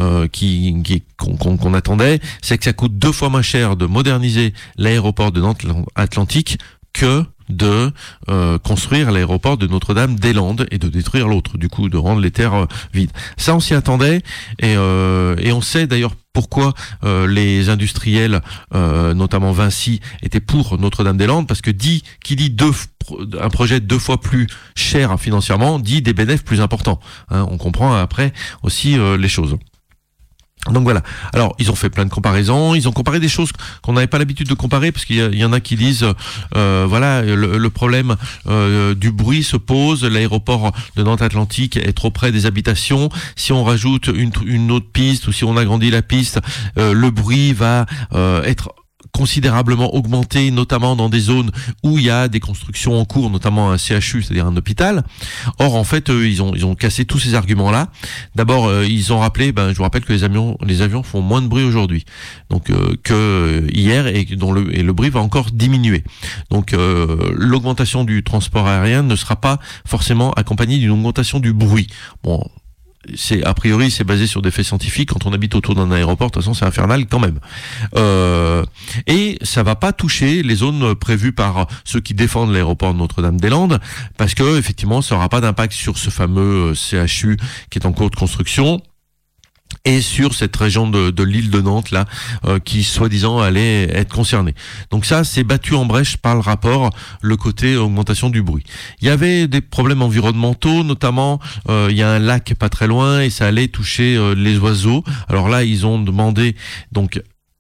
qu'on attendait, c'est que ça coûte 2 fois moins cher de moderniser l'aéroport de Nantes-Atlantique que de construire l'aéroport de Notre-Dame-des-Landes et de détruire l'autre, du coup de rendre les terres vides. Ça on s'y attendait et on sait d'ailleurs pourquoi les industriels, notamment Vinci, étaient pour Notre-Dame-des-Landes, parce que qui dit un projet 2 fois plus cher financièrement, dit des bénéfices plus importants. On comprend après aussi les choses. Donc voilà. Alors ils ont fait plein de comparaisons. Ils ont comparé des choses qu'on n'avait pas l'habitude de comparer, parce qu'il y en a qui disent le problème du bruit se pose. L'aéroport de Nantes-Atlantique est trop près des habitations. Si on rajoute une autre piste ou si on agrandit la piste, le bruit va être considérablement augmenté, notamment dans des zones où il y a des constructions en cours, notamment un CHU, c'est-à-dire un hôpital. Or, en fait, ils ont cassé tous ces arguments-là. D'abord, ils ont rappelé, je vous rappelle que les avions font moins de bruit aujourd'hui, donc que hier, et le bruit va encore diminuer. Donc, l'augmentation du transport aérien ne sera pas forcément accompagnée d'une augmentation du bruit. Bon. A priori, c'est basé sur des faits scientifiques. Quand on habite autour d'un aéroport, de toute façon, c'est infernal quand même. Et ça va pas toucher les zones prévues par ceux qui défendent l'aéroport de Notre-Dame-des-Landes, parce que effectivement, ça aura pas d'impact sur ce fameux CHU qui est en cours de construction. et sur cette région de l'île de Nantes là, qui soi-disant allait être concernée. Donc ça, c'est battu en brèche par le rapport, le côté augmentation du bruit. Il y avait des problèmes environnementaux, notamment il y a un lac pas très loin et ça allait toucher les oiseaux. Alors là, ils ont demandé donc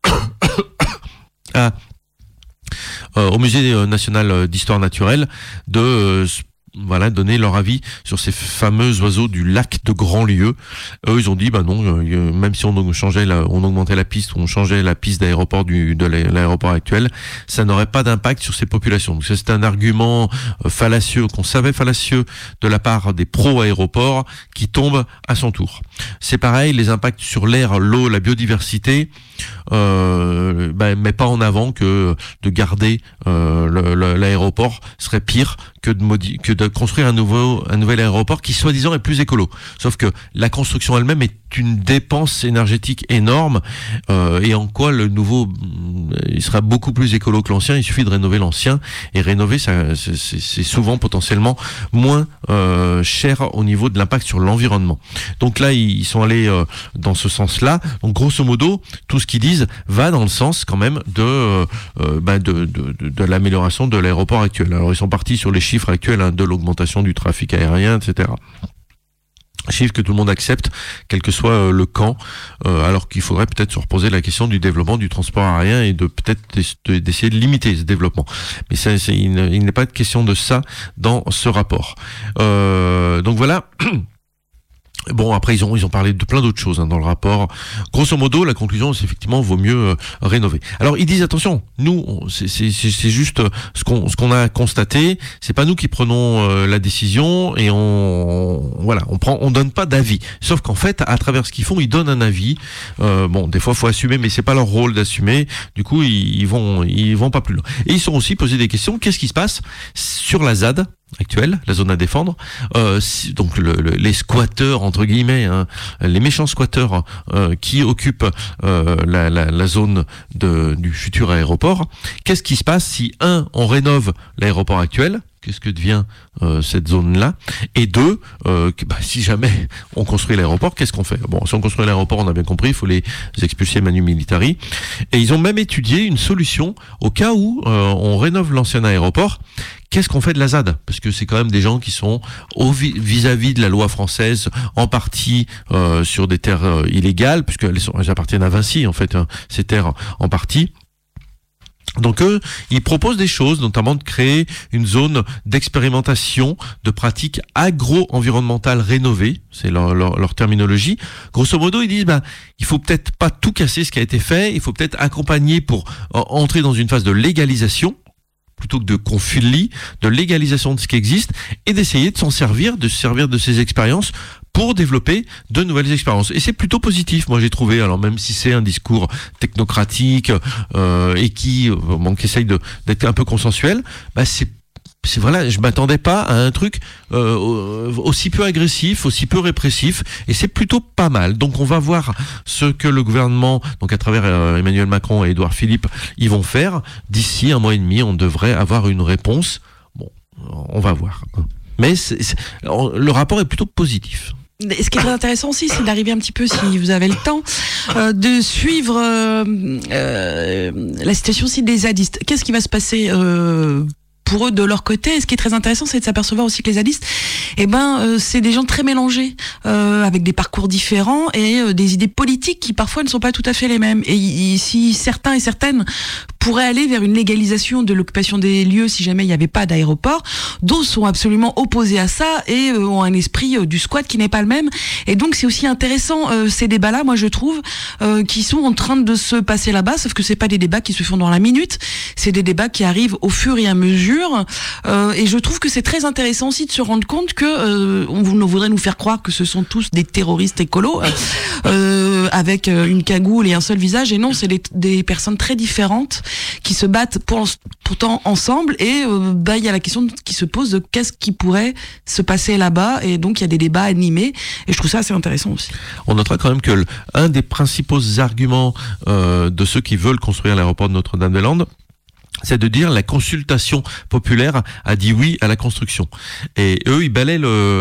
au Musée national d'histoire naturelle de donner leur avis sur ces fameux oiseaux du lac de Grandlieu. Eux, ils ont dit, non, même si on augmentait la piste, ou on changeait la piste d'aéroport de l'aéroport actuel, ça n'aurait pas d'impact sur ces populations. Donc, c'est un argument fallacieux, qu'on savait fallacieux de la part des pro-aéroports, qui tombe à son tour. C'est pareil, les impacts sur l'air, l'eau, la biodiversité, mais pas en avant que de garder l'aéroport serait pire que de construire un nouvel aéroport qui soi-disant est plus écolo. Sauf que la construction elle-même est une dépense énergétique énorme, et en quoi le nouveau il sera beaucoup plus écolo que l'ancien. Il suffit de rénover l'ancien, et rénover ça, c'est souvent potentiellement moins cher au niveau de l'impact sur l'environnement. Donc là ils sont allés dans ce sens-là. Donc grosso modo, tout ce qu'ils disent va dans le sens quand même de l'amélioration de l'aéroport actuel. Alors ils sont partis sur les chiffres actuels de l'augmentation du trafic aérien, etc. Chiffre que tout le monde accepte, quel que soit le camp, alors qu'il faudrait peut-être se reposer la question du développement du transport aérien et de peut-être d'essayer de limiter ce développement. Mais il n'est pas de question de ça dans ce rapport. Donc voilà. Bon, après ils ont parlé de plein d'autres choses dans le rapport. Grosso modo, la conclusion, c'est effectivement vaut mieux rénover. Alors ils disent attention, nous c'est juste ce qu'on a constaté. C'est pas nous qui prenons la décision et on donne pas d'avis. Sauf qu'en fait, à travers ce qu'ils font, ils donnent un avis. Des fois faut assumer, mais c'est pas leur rôle d'assumer. Du coup, ils vont pas plus loin. Et ils sont aussi posé des questions. Qu'est-ce qui se passe sur la ZAD actuelle, la zone à défendre, donc les squatteurs entre guillemets, les méchants squatteurs qui occupent la zone du futur aéroport. Qu'est-ce qui se passe si on rénove l'aéroport actuel? Qu'est-ce que devient cette zone-là? Et deux, si jamais on construit l'aéroport, qu'est-ce qu'on fait? Bon, si on construit l'aéroport, on a bien compris, il faut les expulser manu militari. Et ils ont même étudié une solution au cas où on rénove l'ancien aéroport. Qu'est-ce qu'on fait de la ZAD? Parce que c'est quand même des gens qui sont vis-à-vis de la loi française, en partie sur des terres illégales, puisqu'elles appartiennent à Vinci, en fait, ces terres en partie. Donc eux, ils proposent des choses, notamment de créer une zone d'expérimentation de pratiques agro-environnementales rénovées, c'est leur terminologie. Grosso modo, ils disent il faut peut-être pas tout casser ce qui a été fait, il faut peut-être accompagner pour entrer dans une phase de légalisation, plutôt que de conflit, de légalisation de ce qui existe, et d'essayer de se servir de ces expériences pour développer de nouvelles expériences. Et c'est plutôt positif, moi j'ai trouvé, alors même si c'est un discours technocratique et qui essaye d'être un peu consensuel, voilà, je m'attendais pas à un truc aussi peu agressif, aussi peu répressif, et c'est plutôt pas mal. Donc on va voir ce que le gouvernement, donc à travers Emmanuel Macron et Édouard Philippe, ils vont faire. D'ici 1 mois et demi, on devrait avoir une réponse. Bon, on va voir. Mais le rapport est plutôt positif. Ce qui est très intéressant aussi, c'est d'arriver un petit peu, si vous avez le temps, de suivre la situation aussi des zadistes. Qu'est-ce qui va se passer pour eux de leur côté? Et ce qui est très intéressant, c'est de s'apercevoir aussi que les zadistes, c'est des gens très mélangés, avec des parcours différents et des idées politiques qui parfois ne sont pas tout à fait les mêmes. Et si certains et certaines pourraient aller vers une légalisation de l'occupation des lieux si jamais il n'y avait pas d'aéroport, d'autres sont absolument opposés à ça et ont un esprit du squat qui n'est pas le même. Et donc c'est aussi intéressant ces débats-là, moi je trouve, qui sont en train de se passer là-bas, sauf que c'est pas des débats qui se font dans la minute, c'est des débats qui arrivent au fur et à mesure. Et je trouve que c'est très intéressant aussi de se rendre compte que on voudrait nous faire croire que ce sont tous des terroristes écolos avec une cagoule et un seul visage, et non, c'est des personnes très différentes qui se battent pourtant ensemble, et il y a la question qui se pose de qu'est-ce qui pourrait se passer là-bas, et donc il y a des débats animés, et je trouve ça assez intéressant aussi. On notera quand même que un des principaux arguments de ceux qui veulent construire l'aéroport de Notre-Dame-des-Landes, c'est de dire la consultation populaire a dit oui à la construction. Et eux, ils balaient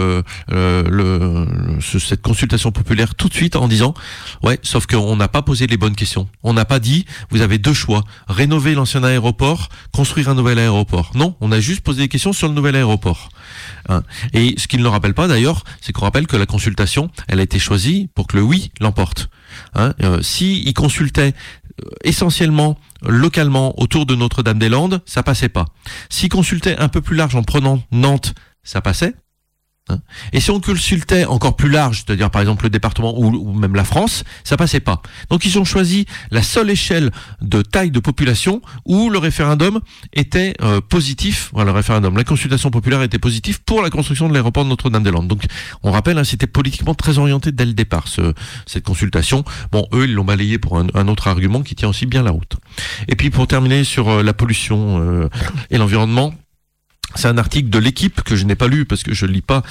cette consultation populaire tout de suite en disant ouais, sauf qu'on n'a pas posé les bonnes questions. On n'a pas dit vous avez deux choix, rénover l'ancien aéroport, construire un nouvel aéroport. Non, on a juste posé des questions sur le nouvel aéroport. Hein. Et ce qu'ils ne rappellent pas d'ailleurs, c'est qu'on rappelle que la consultation, elle a été choisie pour que le oui l'emporte. Hein. Si ils consultaient essentiellement localement autour de Notre-Dame-des-Landes, ça passait pas. S'ils consultaient un peu plus large en prenant Nantes, ça passait. Et si on consultait encore plus large, c'est-à-dire par exemple le département ou même la France, ça passait pas. Donc ils ont choisi la seule échelle de taille de population où le référendum était positif. Voilà, le référendum, la consultation populaire était positive pour la construction de l'aéroport de Notre-Dame-des-Landes. Donc on rappelle, hein, c'était politiquement très orienté dès le départ cette consultation. Bon, eux ils l'ont balayé pour un autre argument qui tient aussi bien la route. Et puis pour terminer sur la pollution et l'environnement. C'est un article de l'Équipe que je n'ai pas lu parce que je lis pas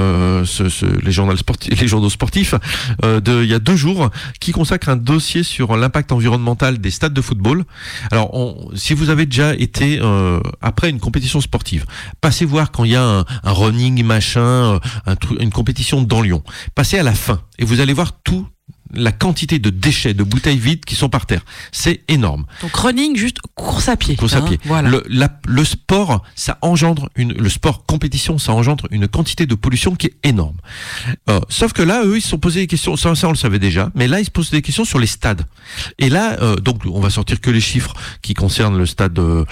les journaux sportifs il y a 2 jours, qui consacre un dossier sur l'impact environnemental des stades de football. Alors, si vous avez déjà été après une compétition sportive, passez voir quand il y a un running machin, une compétition dans Lyon. Passez à la fin et vous allez voir la quantité de déchets, de bouteilles vides qui sont par terre. C'est énorme. Donc running, juste course à pied. Course à pied. Voilà. Le sport, ça engendre le sport compétition, ça engendre une quantité de pollution qui est énorme. Sauf que là, eux, ils se sont posé des questions, ça on le savait déjà, mais là, ils se posent des questions sur les stades. Et là, donc, on va sortir que les chiffres qui concernent le stade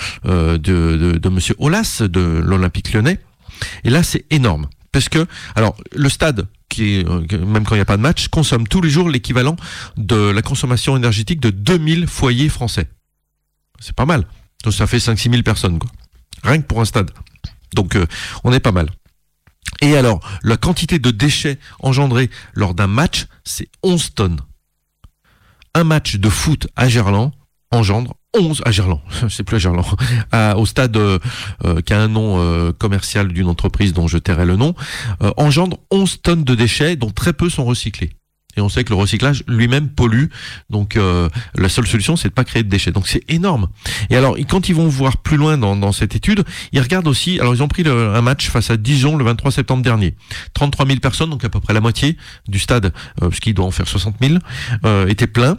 de Monsieur Aulas, de l'Olympique Lyonnais. Et là, c'est énorme. Parce que, alors, le stade, qui est, même quand il n'y a pas de match, consomme tous les jours l'équivalent de la consommation énergétique de 2000 foyers français. C'est pas mal. Donc ça fait 5-6 000 personnes, quoi. Rien que pour un stade. Donc on est pas mal. Et alors, la quantité de déchets engendrés lors d'un match, c'est 11 tonnes. Un match de foot à Gerland engendre 11 à Gerland, c'est plus à Gerland, au stade qui a un nom commercial d'une entreprise dont je tairai le nom, engendre 11 tonnes de déchets dont très peu sont recyclés. Et on sait que le recyclage lui-même pollue, donc la seule solution c'est de pas créer de déchets. Donc c'est énorme. Et alors quand ils vont voir plus loin dans cette étude, ils regardent aussi, alors ils ont pris un match face à Dijon le 23 septembre dernier. 33 000 personnes, donc à peu près la moitié du stade, parce qu'il doit en faire 60 000, était plein.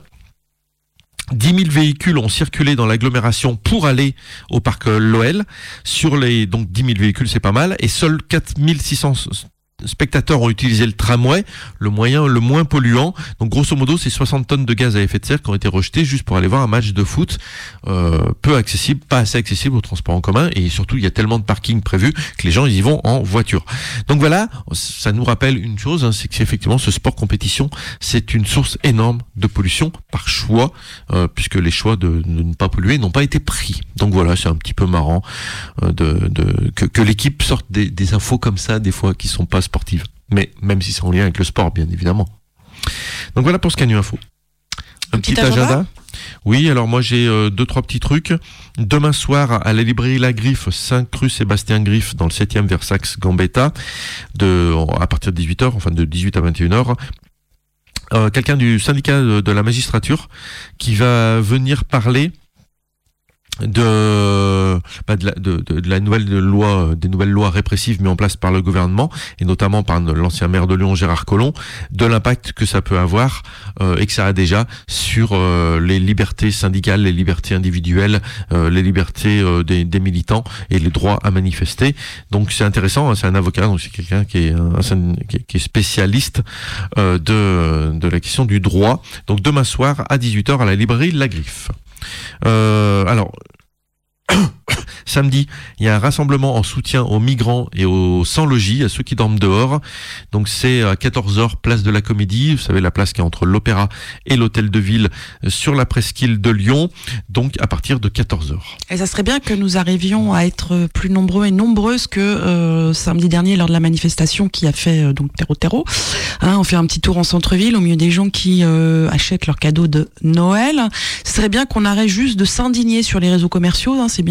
10 000 véhicules ont circulé dans l'agglomération pour aller au parc l'OL. Donc 10 000 véhicules, c'est pas mal. Et seuls 4 600 spectateurs ont utilisé le tramway, le moyen le moins polluant. Donc grosso modo, c'est 60 tonnes de gaz à effet de serre qui ont été rejetées juste pour aller voir un match de foot peu accessible, pas assez accessible au transport en commun. Et surtout, il y a tellement de parkings prévus que les gens ils y vont en voiture. Donc voilà, ça nous rappelle une chose, hein, c'est qu'effectivement, ce sport compétition, c'est une source énorme de pollution par choix, puisque les choix de ne pas polluer n'ont pas été pris. Donc voilà, c'est un petit peu marrant que l'équipe sorte des infos comme ça, des fois, qui sont pas sportive, mais même si c'est en lien avec le sport, bien évidemment. Donc voilà pour Scanu Info. Un petit agenda. Oui, alors moi j'ai 2-3 petits trucs. Demain soir à la librairie La Griffe, Saint-Cru Sébastien Griffe, dans le 7e Versax Gambetta, à partir de 18h, enfin de 18 à 21h. Quelqu'un du syndicat de la magistrature qui va venir parler de la nouvelle loi, des nouvelles lois répressives mises en place par le gouvernement et notamment par l'ancien maire de Lyon Gérard Collomb, de l'impact que ça peut avoir et que ça a déjà sur les libertés syndicales, les libertés individuelles, les libertés des militants et les droits à manifester. Donc c'est intéressant, hein, c'est un avocat, donc c'est quelqu'un qui est spécialiste de la question du droit. Donc demain soir à 18h à la librairie La Griffe. Alors samedi, il y a un rassemblement en soutien aux migrants et aux sans-logis, à ceux qui dorment dehors. Donc c'est à 14h, place de la Comédie. Vous savez, la place qui est entre l'Opéra et l'Hôtel de Ville sur la presqu'île de Lyon. Donc à partir de 14h. Et ça serait bien que nous arrivions à être plus nombreux et nombreuses que samedi dernier lors de la manifestation qui a fait donc terreau. Hein, on fait un petit tour en centre-ville au milieu des gens qui achètent leurs cadeaux de Noël. Ce serait bien qu'on arrête juste de s'indigner sur les réseaux commerciaux. Hein, c'est bien beau de mettre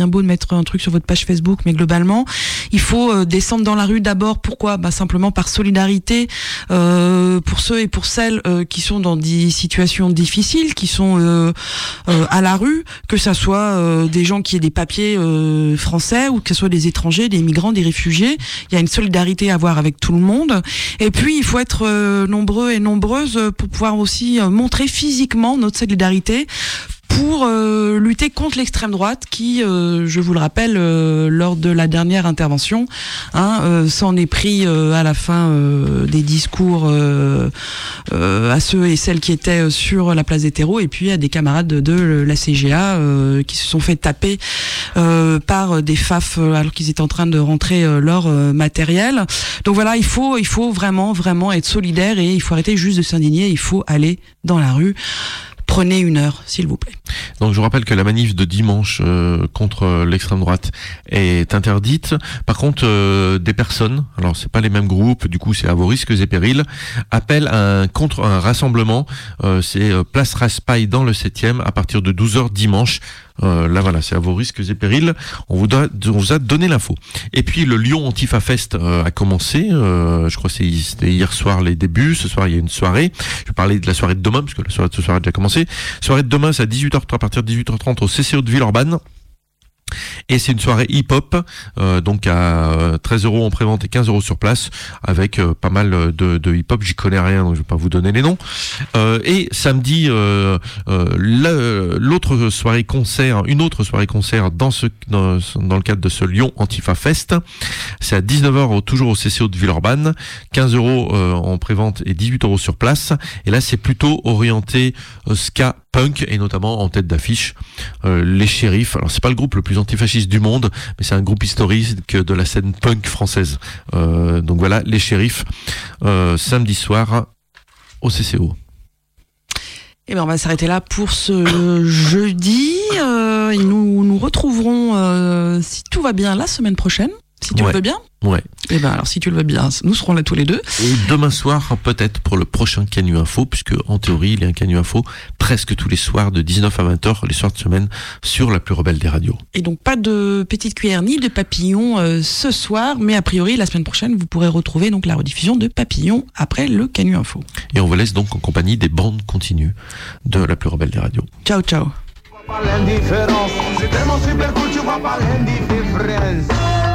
mettre un truc sur votre page Facebook, mais globalement, il faut descendre dans la rue d'abord. Pourquoi ? Simplement par solidarité pour ceux et pour celles qui sont dans des situations difficiles, qui sont à la rue, que ça soit des gens qui aient des papiers français ou que ce soit des étrangers, des migrants, des réfugiés. Il y a une solidarité à avoir avec tout le monde. Et puis, il faut être nombreux et nombreuses pour pouvoir aussi montrer physiquement notre solidarité pour lutter contre l'extrême droite qui, je vous le rappelle, lors de la dernière intervention, s'en est pris à la fin des discours à ceux et celles qui étaient sur la place des terreaux, et puis à des camarades de la CGA qui se sont fait taper par des FAF alors qu'ils étaient en train de rentrer leur matériel. Donc voilà, il faut vraiment être solidaire et il faut arrêter juste de s'indigner, il faut aller dans la rue. Prenez 1 heure, s'il vous plaît. Donc je vous rappelle que la manif de dimanche contre l'extrême droite est interdite. Par contre, des personnes, alors c'est pas les mêmes groupes, du coup c'est à vos risques et périls, appellent contre un rassemblement. C'est place Raspail dans le 7e à partir de 12h dimanche. Là voilà, c'est à vos risques et périls. On vous a donné l'info. Et puis le Lyon Antifa Fest a commencé. Je crois que c'était hier soir les débuts. Ce soir il y a une soirée. Je vais parler de la soirée de demain parce que la soirée de ce soir a déjà commencé. Soirée de demain c'est à 18h30, à partir de 18h30 au CCO de Villeurbanne. Et c'est une soirée hip-hop, donc à 13 € en prévente et 15 € sur place, avec pas mal de hip-hop. J'y connais rien, donc je vais pas vous donner les noms. Et samedi, l'autre soirée concert, une autre soirée concert dans le cadre de ce Lyon Antifa Fest. C'est à 19h toujours au CCO de Villeurbanne, 15 € en prévente et 18 € sur place. Et là, c'est plutôt orienté ska, punk, et notamment en tête d'affiche les Shérifs. Alors c'est pas le groupe le plus antifasciste du monde, mais c'est un groupe historique de la scène punk française. Donc voilà, les Shérifs, samedi soir au CCO. Et ben on va s'arrêter là pour ce jeudi. Et nous retrouverons, si tout va bien, la semaine prochaine. Si tu le veux bien. Ouais. Et ben alors si tu le veux bien, nous serons là tous les deux. Et demain soir peut-être pour le prochain Canu Info, puisque en théorie il y a un Canu Info presque tous les soirs de 19 à 20h, les soirs de semaine, sur la plus rebelle des radios. Et donc pas de petite cuillère ni de papillon ce soir, mais a priori la semaine prochaine vous pourrez retrouver donc la rediffusion de Papillon après le Canu Info. Et on vous laisse donc en compagnie des bandes continues de la plus rebelle des radios. Ciao ciao. L'indifférence, c'est tellement super cool, tu vois pas l'indifférence.